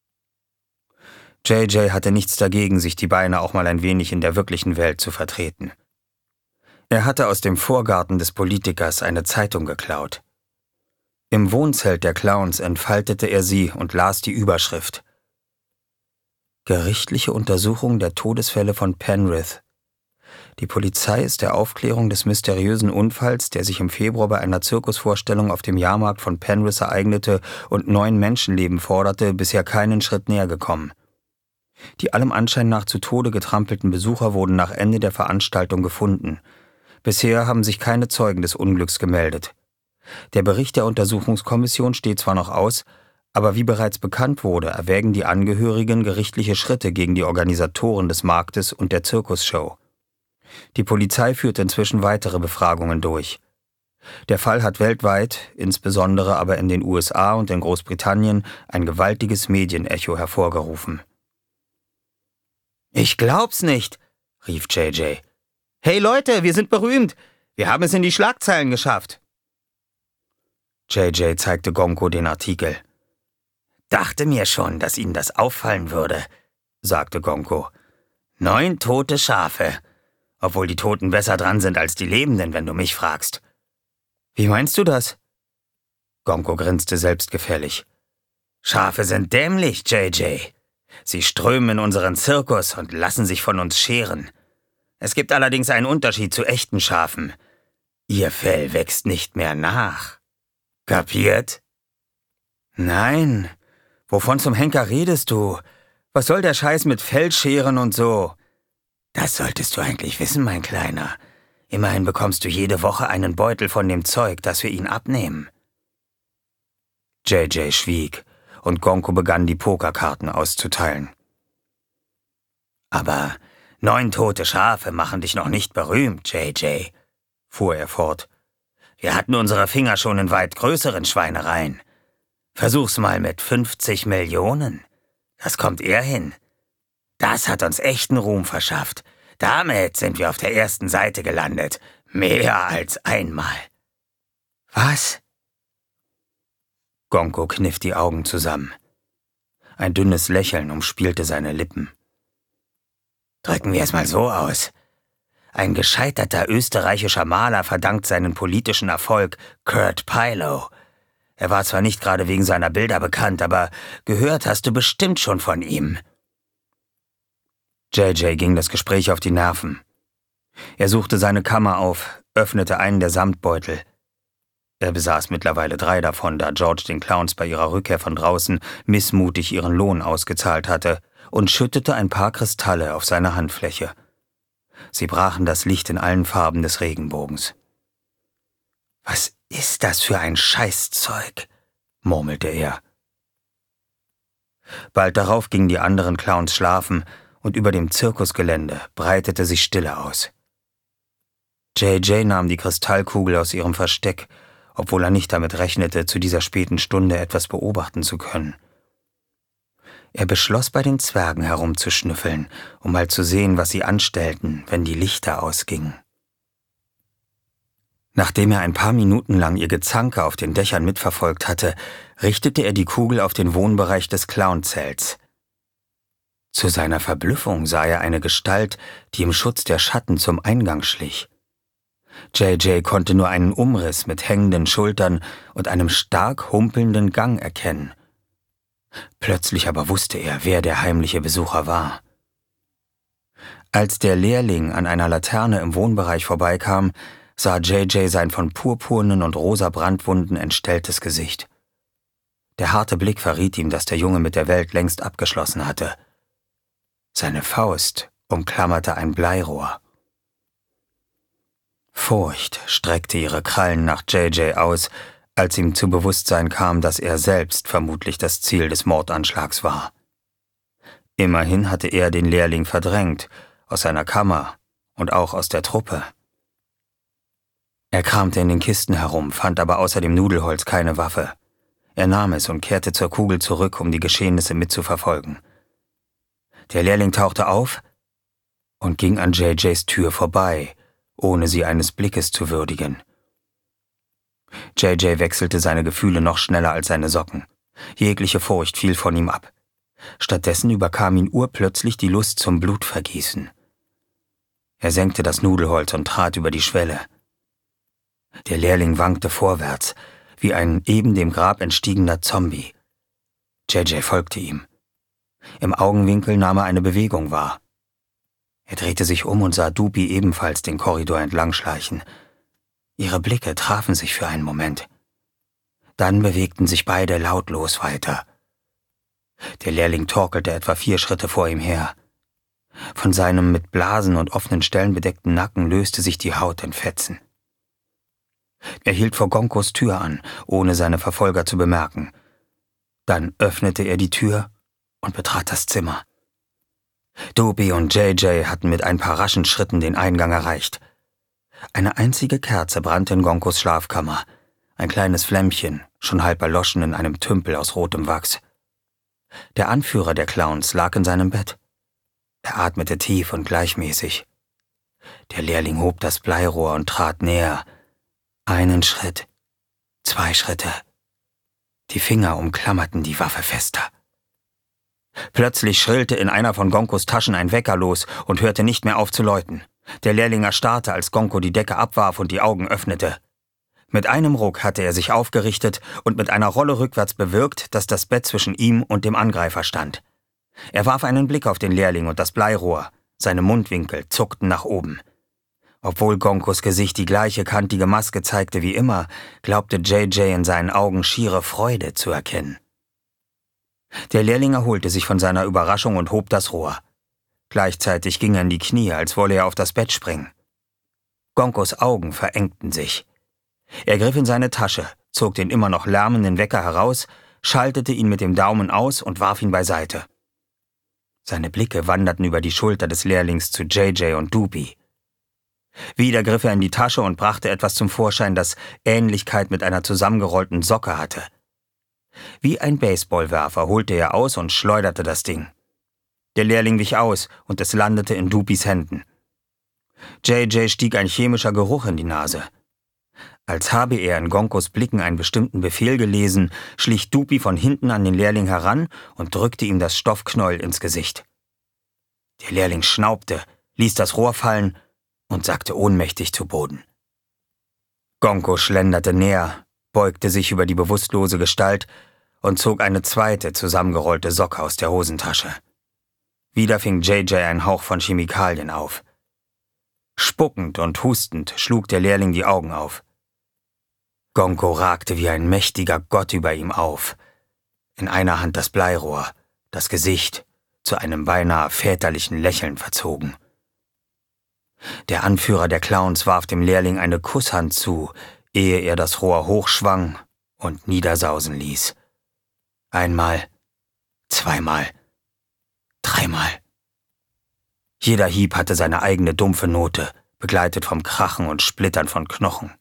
J J hatte nichts dagegen, sich die Beine auch mal ein wenig in der wirklichen Welt zu vertreten. Er hatte aus dem Vorgarten des Politikers eine Zeitung geklaut. Im Wohnzelt der Clowns entfaltete er sie und las die Überschrift: Gerichtliche Untersuchung der Todesfälle von Penrith. Die Polizei ist der Aufklärung des mysteriösen Unfalls, der sich im Februar bei einer Zirkusvorstellung auf dem Jahrmarkt von Penrith ereignete und neun Menschenleben forderte, bisher keinen Schritt näher gekommen. Die allem Anschein nach zu Tode getrampelten Besucher wurden nach Ende der Veranstaltung gefunden. Bisher haben sich keine Zeugen des Unglücks gemeldet. Der Bericht der Untersuchungskommission steht zwar noch aus, aber wie bereits bekannt wurde, erwägen die Angehörigen gerichtliche Schritte gegen die Organisatoren des Marktes und der Zirkusshow. Die Polizei führt inzwischen weitere Befragungen durch. Der Fall hat weltweit, insbesondere aber in den U S A und in Großbritannien, ein gewaltiges Medienecho hervorgerufen. »Ich glaub's nicht«, rief J J. »Hey Leute, wir sind berühmt! Wir haben es in die Schlagzeilen geschafft!« J J zeigte Gonko den Artikel. »Dachte mir schon, dass Ihnen das auffallen würde«, sagte Gonko. »Neun tote Schafe. Obwohl die Toten besser dran sind als die Lebenden, wenn du mich fragst.« »Wie meinst du das?« Gonko grinste selbstgefällig. »Schafe sind dämlich, J J. Sie strömen in unseren Zirkus und lassen sich von uns scheren. Es gibt allerdings einen Unterschied zu echten Schafen. Ihr Fell wächst nicht mehr nach. Kapiert?« »Nein. Wovon zum Henker redest du? Was soll der Scheiß mit Fellscheren und so?« »Das solltest du eigentlich wissen, mein Kleiner. Immerhin bekommst du jede Woche einen Beutel von dem Zeug, das wir ihnen abnehmen.« J J schwieg, und Gonko begann, die Pokerkarten auszuteilen. »Aber neun tote Schafe machen dich noch nicht berühmt, J J«, fuhr er fort. »Wir hatten unsere Finger schon in weit größeren Schweinereien. Versuch's mal mit fünfzig Millionen. Das kommt eher hin. Das hat uns echten Ruhm verschafft. Damit sind wir auf der ersten Seite gelandet. Mehr als einmal.« »Was?« Gonko kniff die Augen zusammen. Ein dünnes Lächeln umspielte seine Lippen. »Drücken wir es mal so aus. Ein gescheiterter österreichischer Maler verdankt seinen politischen Erfolg Kurt Pilo. Er war zwar nicht gerade wegen seiner Bilder bekannt, aber gehört hast du bestimmt schon von ihm.« J J ging das Gespräch auf die Nerven. Er suchte seine Kammer auf, öffnete einen der Samtbeutel. Er besaß mittlerweile drei davon, da George den Clowns bei ihrer Rückkehr von draußen missmutig ihren Lohn ausgezahlt hatte, und schüttete ein paar Kristalle auf seine Handfläche. Sie brachen das Licht in allen Farben des Regenbogens. »Was ist das für ein Scheißzeug?«, murmelte er. Bald darauf gingen die anderen Clowns schlafen, und über dem Zirkusgelände breitete sich Stille aus. J J nahm die Kristallkugel aus ihrem Versteck, obwohl er nicht damit rechnete, zu dieser späten Stunde etwas beobachten zu können. Er beschloss, bei den Zwergen herumzuschnüffeln, um mal zu sehen, was sie anstellten, wenn die Lichter ausgingen. Nachdem er ein paar Minuten lang ihr Gezanke auf den Dächern mitverfolgt hatte, richtete er die Kugel auf den Wohnbereich des Clownzelts. Zu seiner Verblüffung sah er eine Gestalt, die im Schutz der Schatten zum Eingang schlich. J J konnte nur einen Umriss mit hängenden Schultern und einem stark humpelnden Gang erkennen. Plötzlich aber wusste er, wer der heimliche Besucher war. Als der Lehrling an einer Laterne im Wohnbereich vorbeikam, sah J J sein von purpurnen und rosa Brandwunden entstelltes Gesicht. Der harte Blick verriet ihm, dass der Junge mit der Welt längst abgeschlossen hatte. Seine Faust umklammerte ein Bleirohr. Furcht streckte ihre Krallen nach J J aus, als ihm zu Bewusstsein kam, dass er selbst vermutlich das Ziel des Mordanschlags war. Immerhin hatte er den Lehrling verdrängt, aus seiner Kammer und auch aus der Truppe. Er kramte in den Kisten herum, fand aber außer dem Nudelholz keine Waffe. Er nahm es und kehrte zur Kugel zurück, um die Geschehnisse mitzuverfolgen. Der Lehrling tauchte auf und ging an J Js Tür vorbei, ohne sie eines Blickes zu würdigen. J J wechselte seine Gefühle noch schneller als seine Socken. Jegliche Furcht fiel von ihm ab. Stattdessen überkam ihn urplötzlich die Lust zum Blutvergießen. Er senkte das Nudelholz und trat über die Schwelle. Der Lehrling wankte vorwärts, wie ein eben dem Grab entstiegener Zombie. J J folgte ihm. Im Augenwinkel nahm er eine Bewegung wahr. Er drehte sich um und sah Dupi ebenfalls den Korridor entlang schleichen. Ihre Blicke trafen sich für einen Moment. Dann bewegten sich beide lautlos weiter. Der Lehrling torkelte etwa vier Schritte vor ihm her. Von seinem mit Blasen und offenen Stellen bedeckten Nacken löste sich die Haut in Fetzen. Er hielt vor Gonkos Tür an, ohne seine Verfolger zu bemerken. Dann öffnete er die Tür und betrat das Zimmer. Dupi und J J hatten mit ein paar raschen Schritten den Eingang erreicht. Eine einzige Kerze brannte in Gonkos Schlafkammer, ein kleines Flämmchen, schon halb erloschen in einem Tümpel aus rotem Wachs. Der Anführer der Clowns lag in seinem Bett. Er atmete tief und gleichmäßig. Der Lehrling hob das Bleirohr und trat näher. Einen Schritt, zwei Schritte. Die Finger umklammerten die Waffe fester. Plötzlich schrillte in einer von Gonkos Taschen ein Wecker los und hörte nicht mehr auf zu läuten. Der Lehrling erstarrte, als Gonko die Decke abwarf und die Augen öffnete. Mit einem Ruck hatte er sich aufgerichtet und mit einer Rolle rückwärts bewirkt, dass das Bett zwischen ihm und dem Angreifer stand. Er warf einen Blick auf den Lehrling und das Bleirohr. Seine Mundwinkel zuckten nach oben. Obwohl Gonkos Gesicht die gleiche kantige Maske zeigte wie immer, glaubte J J in seinen Augen schiere Freude zu erkennen. Der Lehrling erholte sich von seiner Überraschung und hob das Rohr. Gleichzeitig ging er in die Knie, als wolle er auf das Bett springen. Gonkos Augen verengten sich. Er griff in seine Tasche, zog den immer noch lärmenden Wecker heraus, schaltete ihn mit dem Daumen aus und warf ihn beiseite. Seine Blicke wanderten über die Schulter des Lehrlings zu J J und Dupi. Wieder griff er in die Tasche und brachte etwas zum Vorschein, das Ähnlichkeit mit einer zusammengerollten Socke hatte. Wie ein Baseballwerfer holte er aus und schleuderte das Ding. Der Lehrling wich aus und es landete in Dupis Händen. J J stieg ein chemischer Geruch in die Nase. Als habe er in Gonkos Blicken einen bestimmten Befehl gelesen, schlich Dupi von hinten an den Lehrling heran und drückte ihm das Stoffknäuel ins Gesicht. Der Lehrling schnaubte, ließ das Rohr fallen und sackte ohnmächtig zu Boden. Gonko schlenderte näher, beugte sich über die bewusstlose Gestalt und zog eine zweite zusammengerollte Socke aus der Hosentasche. Wieder fing J J ein Hauch von Chemikalien auf. Spuckend und hustend schlug der Lehrling die Augen auf. Gonko ragte wie ein mächtiger Gott über ihm auf. In einer Hand das Bleirohr, das Gesicht zu einem beinahe väterlichen Lächeln verzogen. Der Anführer der Clowns warf dem Lehrling eine Kusshand zu, ehe er das Rohr hochschwang und niedersausen ließ. Einmal, zweimal, dreimal. Jeder Hieb hatte seine eigene dumpfe Note, begleitet vom Krachen und Splittern von Knochen.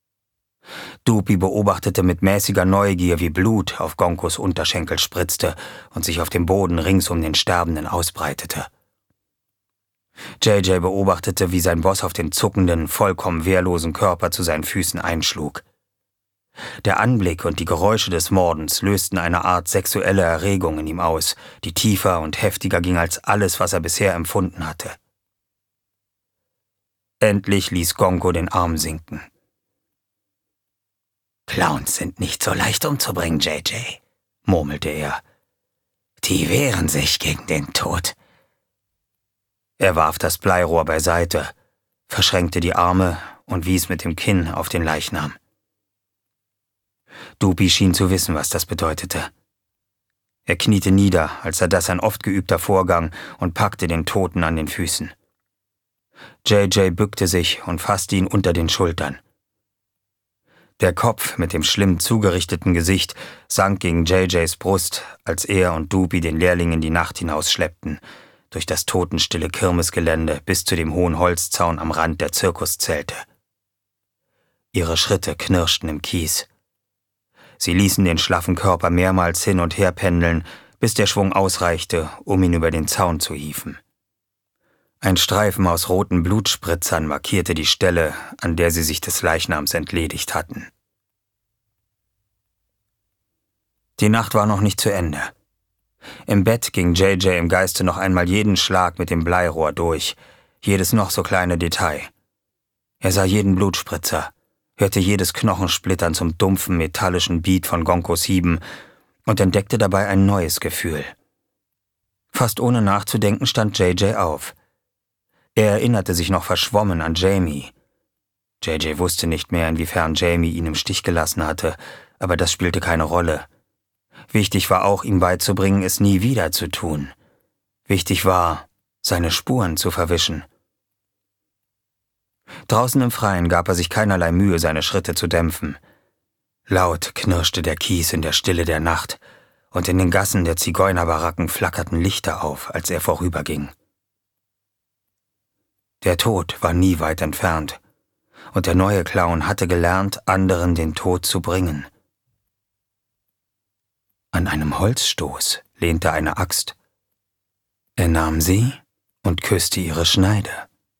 Dupi beobachtete mit mäßiger Neugier, wie Blut auf Gonkos Unterschenkel spritzte und sich auf dem Boden rings um den Sterbenden ausbreitete. J J beobachtete, wie sein Boss auf den zuckenden, vollkommen wehrlosen Körper zu seinen Füßen einschlug. Der Anblick und die Geräusche des Mordens lösten eine Art sexuelle Erregung in ihm aus, die tiefer und heftiger ging als alles, was er bisher empfunden hatte. Endlich ließ Gonko den Arm sinken. »Clowns sind nicht so leicht umzubringen, J J«, murmelte er. »Die wehren sich gegen den Tod.« Er warf das Bleirohr beiseite, verschränkte die Arme und wies mit dem Kinn auf den Leichnam. Dupi schien zu wissen, was das bedeutete. Er kniete nieder, als sei das ein oft geübter Vorgang, und packte den Toten an den Füßen. J J bückte sich und fasste ihn unter den Schultern. Der Kopf mit dem schlimm zugerichteten Gesicht sank gegen J Js Brust, als er und Dupi den Lehrling in die Nacht hinausschleppten, durch das totenstille Kirmesgelände bis zu dem hohen Holzzaun am Rand der Zirkuszelte. Ihre Schritte knirschten im Kies. Sie ließen den schlaffen Körper mehrmals hin und her pendeln, bis der Schwung ausreichte, um ihn über den Zaun zu hieven. Ein Streifen aus roten Blutspritzern markierte die Stelle, an der sie sich des Leichnams entledigt hatten. Die Nacht war noch nicht zu Ende. Im Bett ging J J im Geiste noch einmal jeden Schlag mit dem Bleirohr durch, jedes noch so kleine Detail. Er sah jeden Blutspritzer, hörte jedes Knochensplittern zum dumpfen, metallischen Beat von Gonkos Hieben und entdeckte dabei ein neues Gefühl. Fast ohne nachzudenken stand J J auf. Er erinnerte sich noch verschwommen an Jamie. J J wusste nicht mehr, inwiefern Jamie ihn im Stich gelassen hatte, aber das spielte keine Rolle. Wichtig war auch, ihm beizubringen, es nie wieder zu tun. Wichtig war, seine Spuren zu verwischen. Draußen im Freien gab er sich keinerlei Mühe, seine Schritte zu dämpfen. Laut knirschte der Kies in der Stille der Nacht, und in den Gassen der Zigeunerbaracken flackerten Lichter auf, als er vorüberging. Der Tod war nie weit entfernt, und der neue Clown hatte gelernt, anderen den Tod zu bringen. An einem Holzstoß lehnte eine Axt. Er nahm sie und küsste ihre Schneide.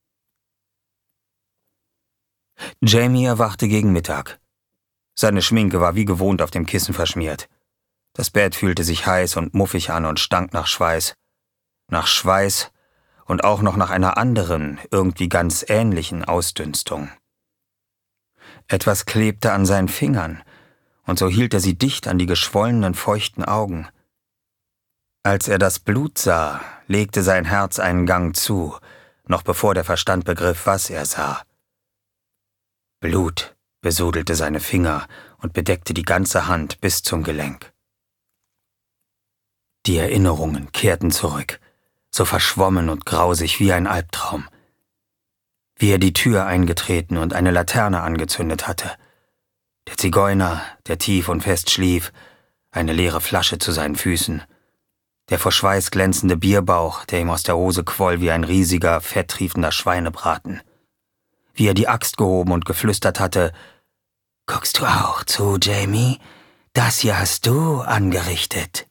Jamie erwachte gegen Mittag. Seine Schminke war wie gewohnt auf dem Kissen verschmiert. Das Bett fühlte sich heiß und muffig an und stank nach Schweiß. Nach Schweiß und auch noch nach einer anderen, irgendwie ganz ähnlichen Ausdünstung. Etwas klebte an seinen Fingern, und so hielt er sie dicht an die geschwollenen, feuchten Augen. Als er das Blut sah, legte sein Herz einen Gang zu, noch bevor der Verstand begriff, was er sah. Blut besudelte seine Finger und bedeckte die ganze Hand bis zum Gelenk. Die Erinnerungen kehrten zurück, so verschwommen und grausig wie ein Albtraum. Wie er die Tür eingetreten und eine Laterne angezündet hatte. Der Zigeuner, der tief und fest schlief, eine leere Flasche zu seinen Füßen. Der vor Schweiß glänzende Bierbauch, der ihm aus der Hose quoll wie ein riesiger, fetttriefender Schweinebraten. Wie er die Axt gehoben und geflüstert hatte: »Guckst du auch zu, Jamie? Das hier hast du angerichtet.«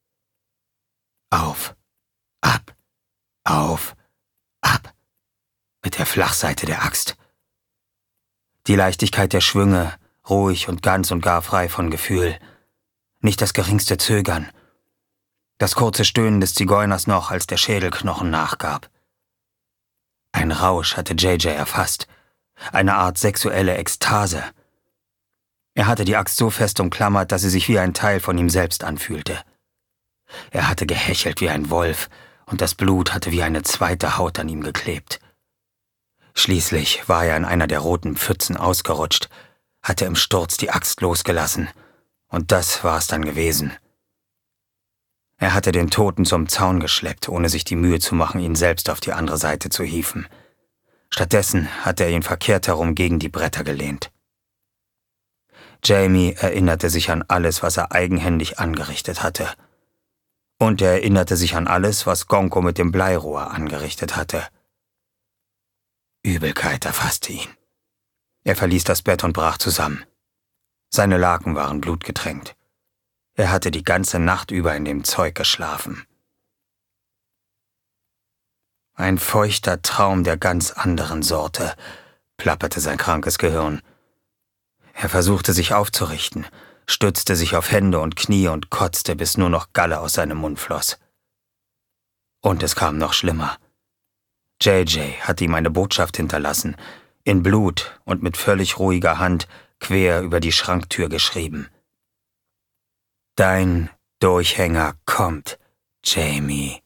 Auf, ab, auf, ab, mit der Flachseite der Axt. Die Leichtigkeit der Schwünge, ruhig und ganz und gar frei von Gefühl. Nicht das geringste Zögern. Das kurze Stöhnen des Zigeuners noch, als der Schädelknochen nachgab. Ein Rausch hatte J J erfasst, eine Art sexuelle Ekstase. Er hatte die Axt so fest umklammert, dass sie sich wie ein Teil von ihm selbst anfühlte. Er hatte gehechelt wie ein Wolf, und das Blut hatte wie eine zweite Haut an ihm geklebt. Schließlich war er in einer der roten Pfützen ausgerutscht, hatte im Sturz die Axt losgelassen, und das war es dann gewesen. Er hatte den Toten zum Zaun geschleppt, ohne sich die Mühe zu machen, ihn selbst auf die andere Seite zu hieven. Stattdessen hatte er ihn verkehrt herum gegen die Bretter gelehnt. Jamie erinnerte sich an alles, was er eigenhändig angerichtet hatte. Und er erinnerte sich an alles, was Gonko mit dem Bleirohr angerichtet hatte. Übelkeit erfasste ihn. Er verließ das Bett und brach zusammen. Seine Laken waren blutgetränkt. Er hatte die ganze Nacht über in dem Zeug geschlafen. Ein feuchter Traum der ganz anderen Sorte, plapperte sein krankes Gehirn. Er versuchte sich aufzurichten, stützte sich auf Hände und Knie und kotzte, bis nur noch Galle aus seinem Mund floss. Und es kam noch schlimmer. J J hatte ihm eine Botschaft hinterlassen, in Blut und mit völlig ruhiger Hand quer über die Schranktür geschrieben. »Dein Durchhänger kommt, Jamie.«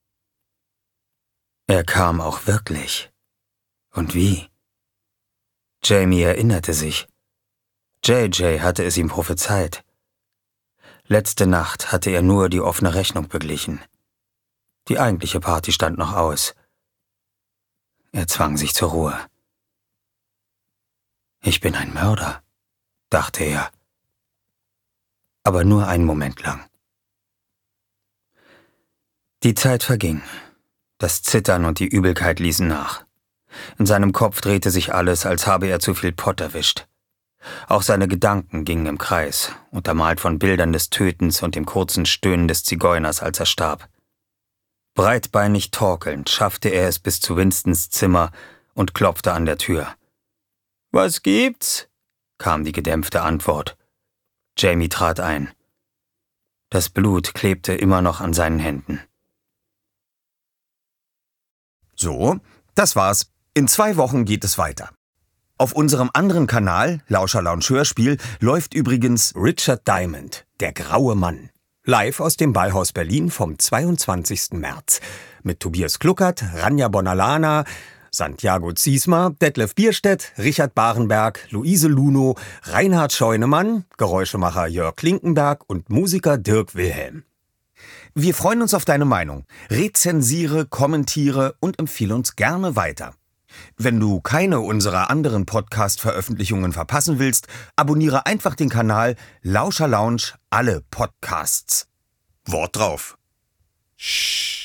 Er kam auch wirklich. Und wie? Jamie erinnerte sich. J J hatte es ihm prophezeit. Letzte Nacht hatte er nur die offene Rechnung beglichen. Die eigentliche Party stand noch aus. Er zwang sich zur Ruhe. »Ich bin ein Mörder«, dachte er. Aber nur einen Moment lang. Die Zeit verging. Das Zittern und die Übelkeit ließen nach. In seinem Kopf drehte sich alles, als habe er zu viel Pott erwischt. Auch seine Gedanken gingen im Kreis, untermalt von Bildern des Tötens und dem kurzen Stöhnen des Zigeuners, als er starb. Breitbeinig torkelnd schaffte er es bis zu Winstons Zimmer und klopfte an der Tür. »Was gibt's?« kam die gedämpfte Antwort. Jamie trat ein. Das Blut klebte immer noch an seinen Händen. So, das war's. In zwei Wochen geht es weiter. Auf unserem anderen Kanal, Lauscher Lounge Hörspiel, läuft übrigens Richard Diamond, der graue Mann. Live aus dem Ballhaus Berlin vom zweiundzwanzigsten März. Mit Tobias Kluckert, Ranja Bonalana, Santiago Ziesmer, Detlef Bierstedt, Richard Barenberg, Luise Luno, Reinhard Scheunemann, Geräuschemacher Jörg Klinkenberg und Musiker Dirk Wilhelm. Wir freuen uns auf deine Meinung. Rezensiere, kommentiere und empfehle uns gerne weiter. Wenn du keine unserer anderen Podcast-Veröffentlichungen verpassen willst, abonniere einfach den Kanal Lauscher Lounge alle Podcasts. Wort drauf. Shh.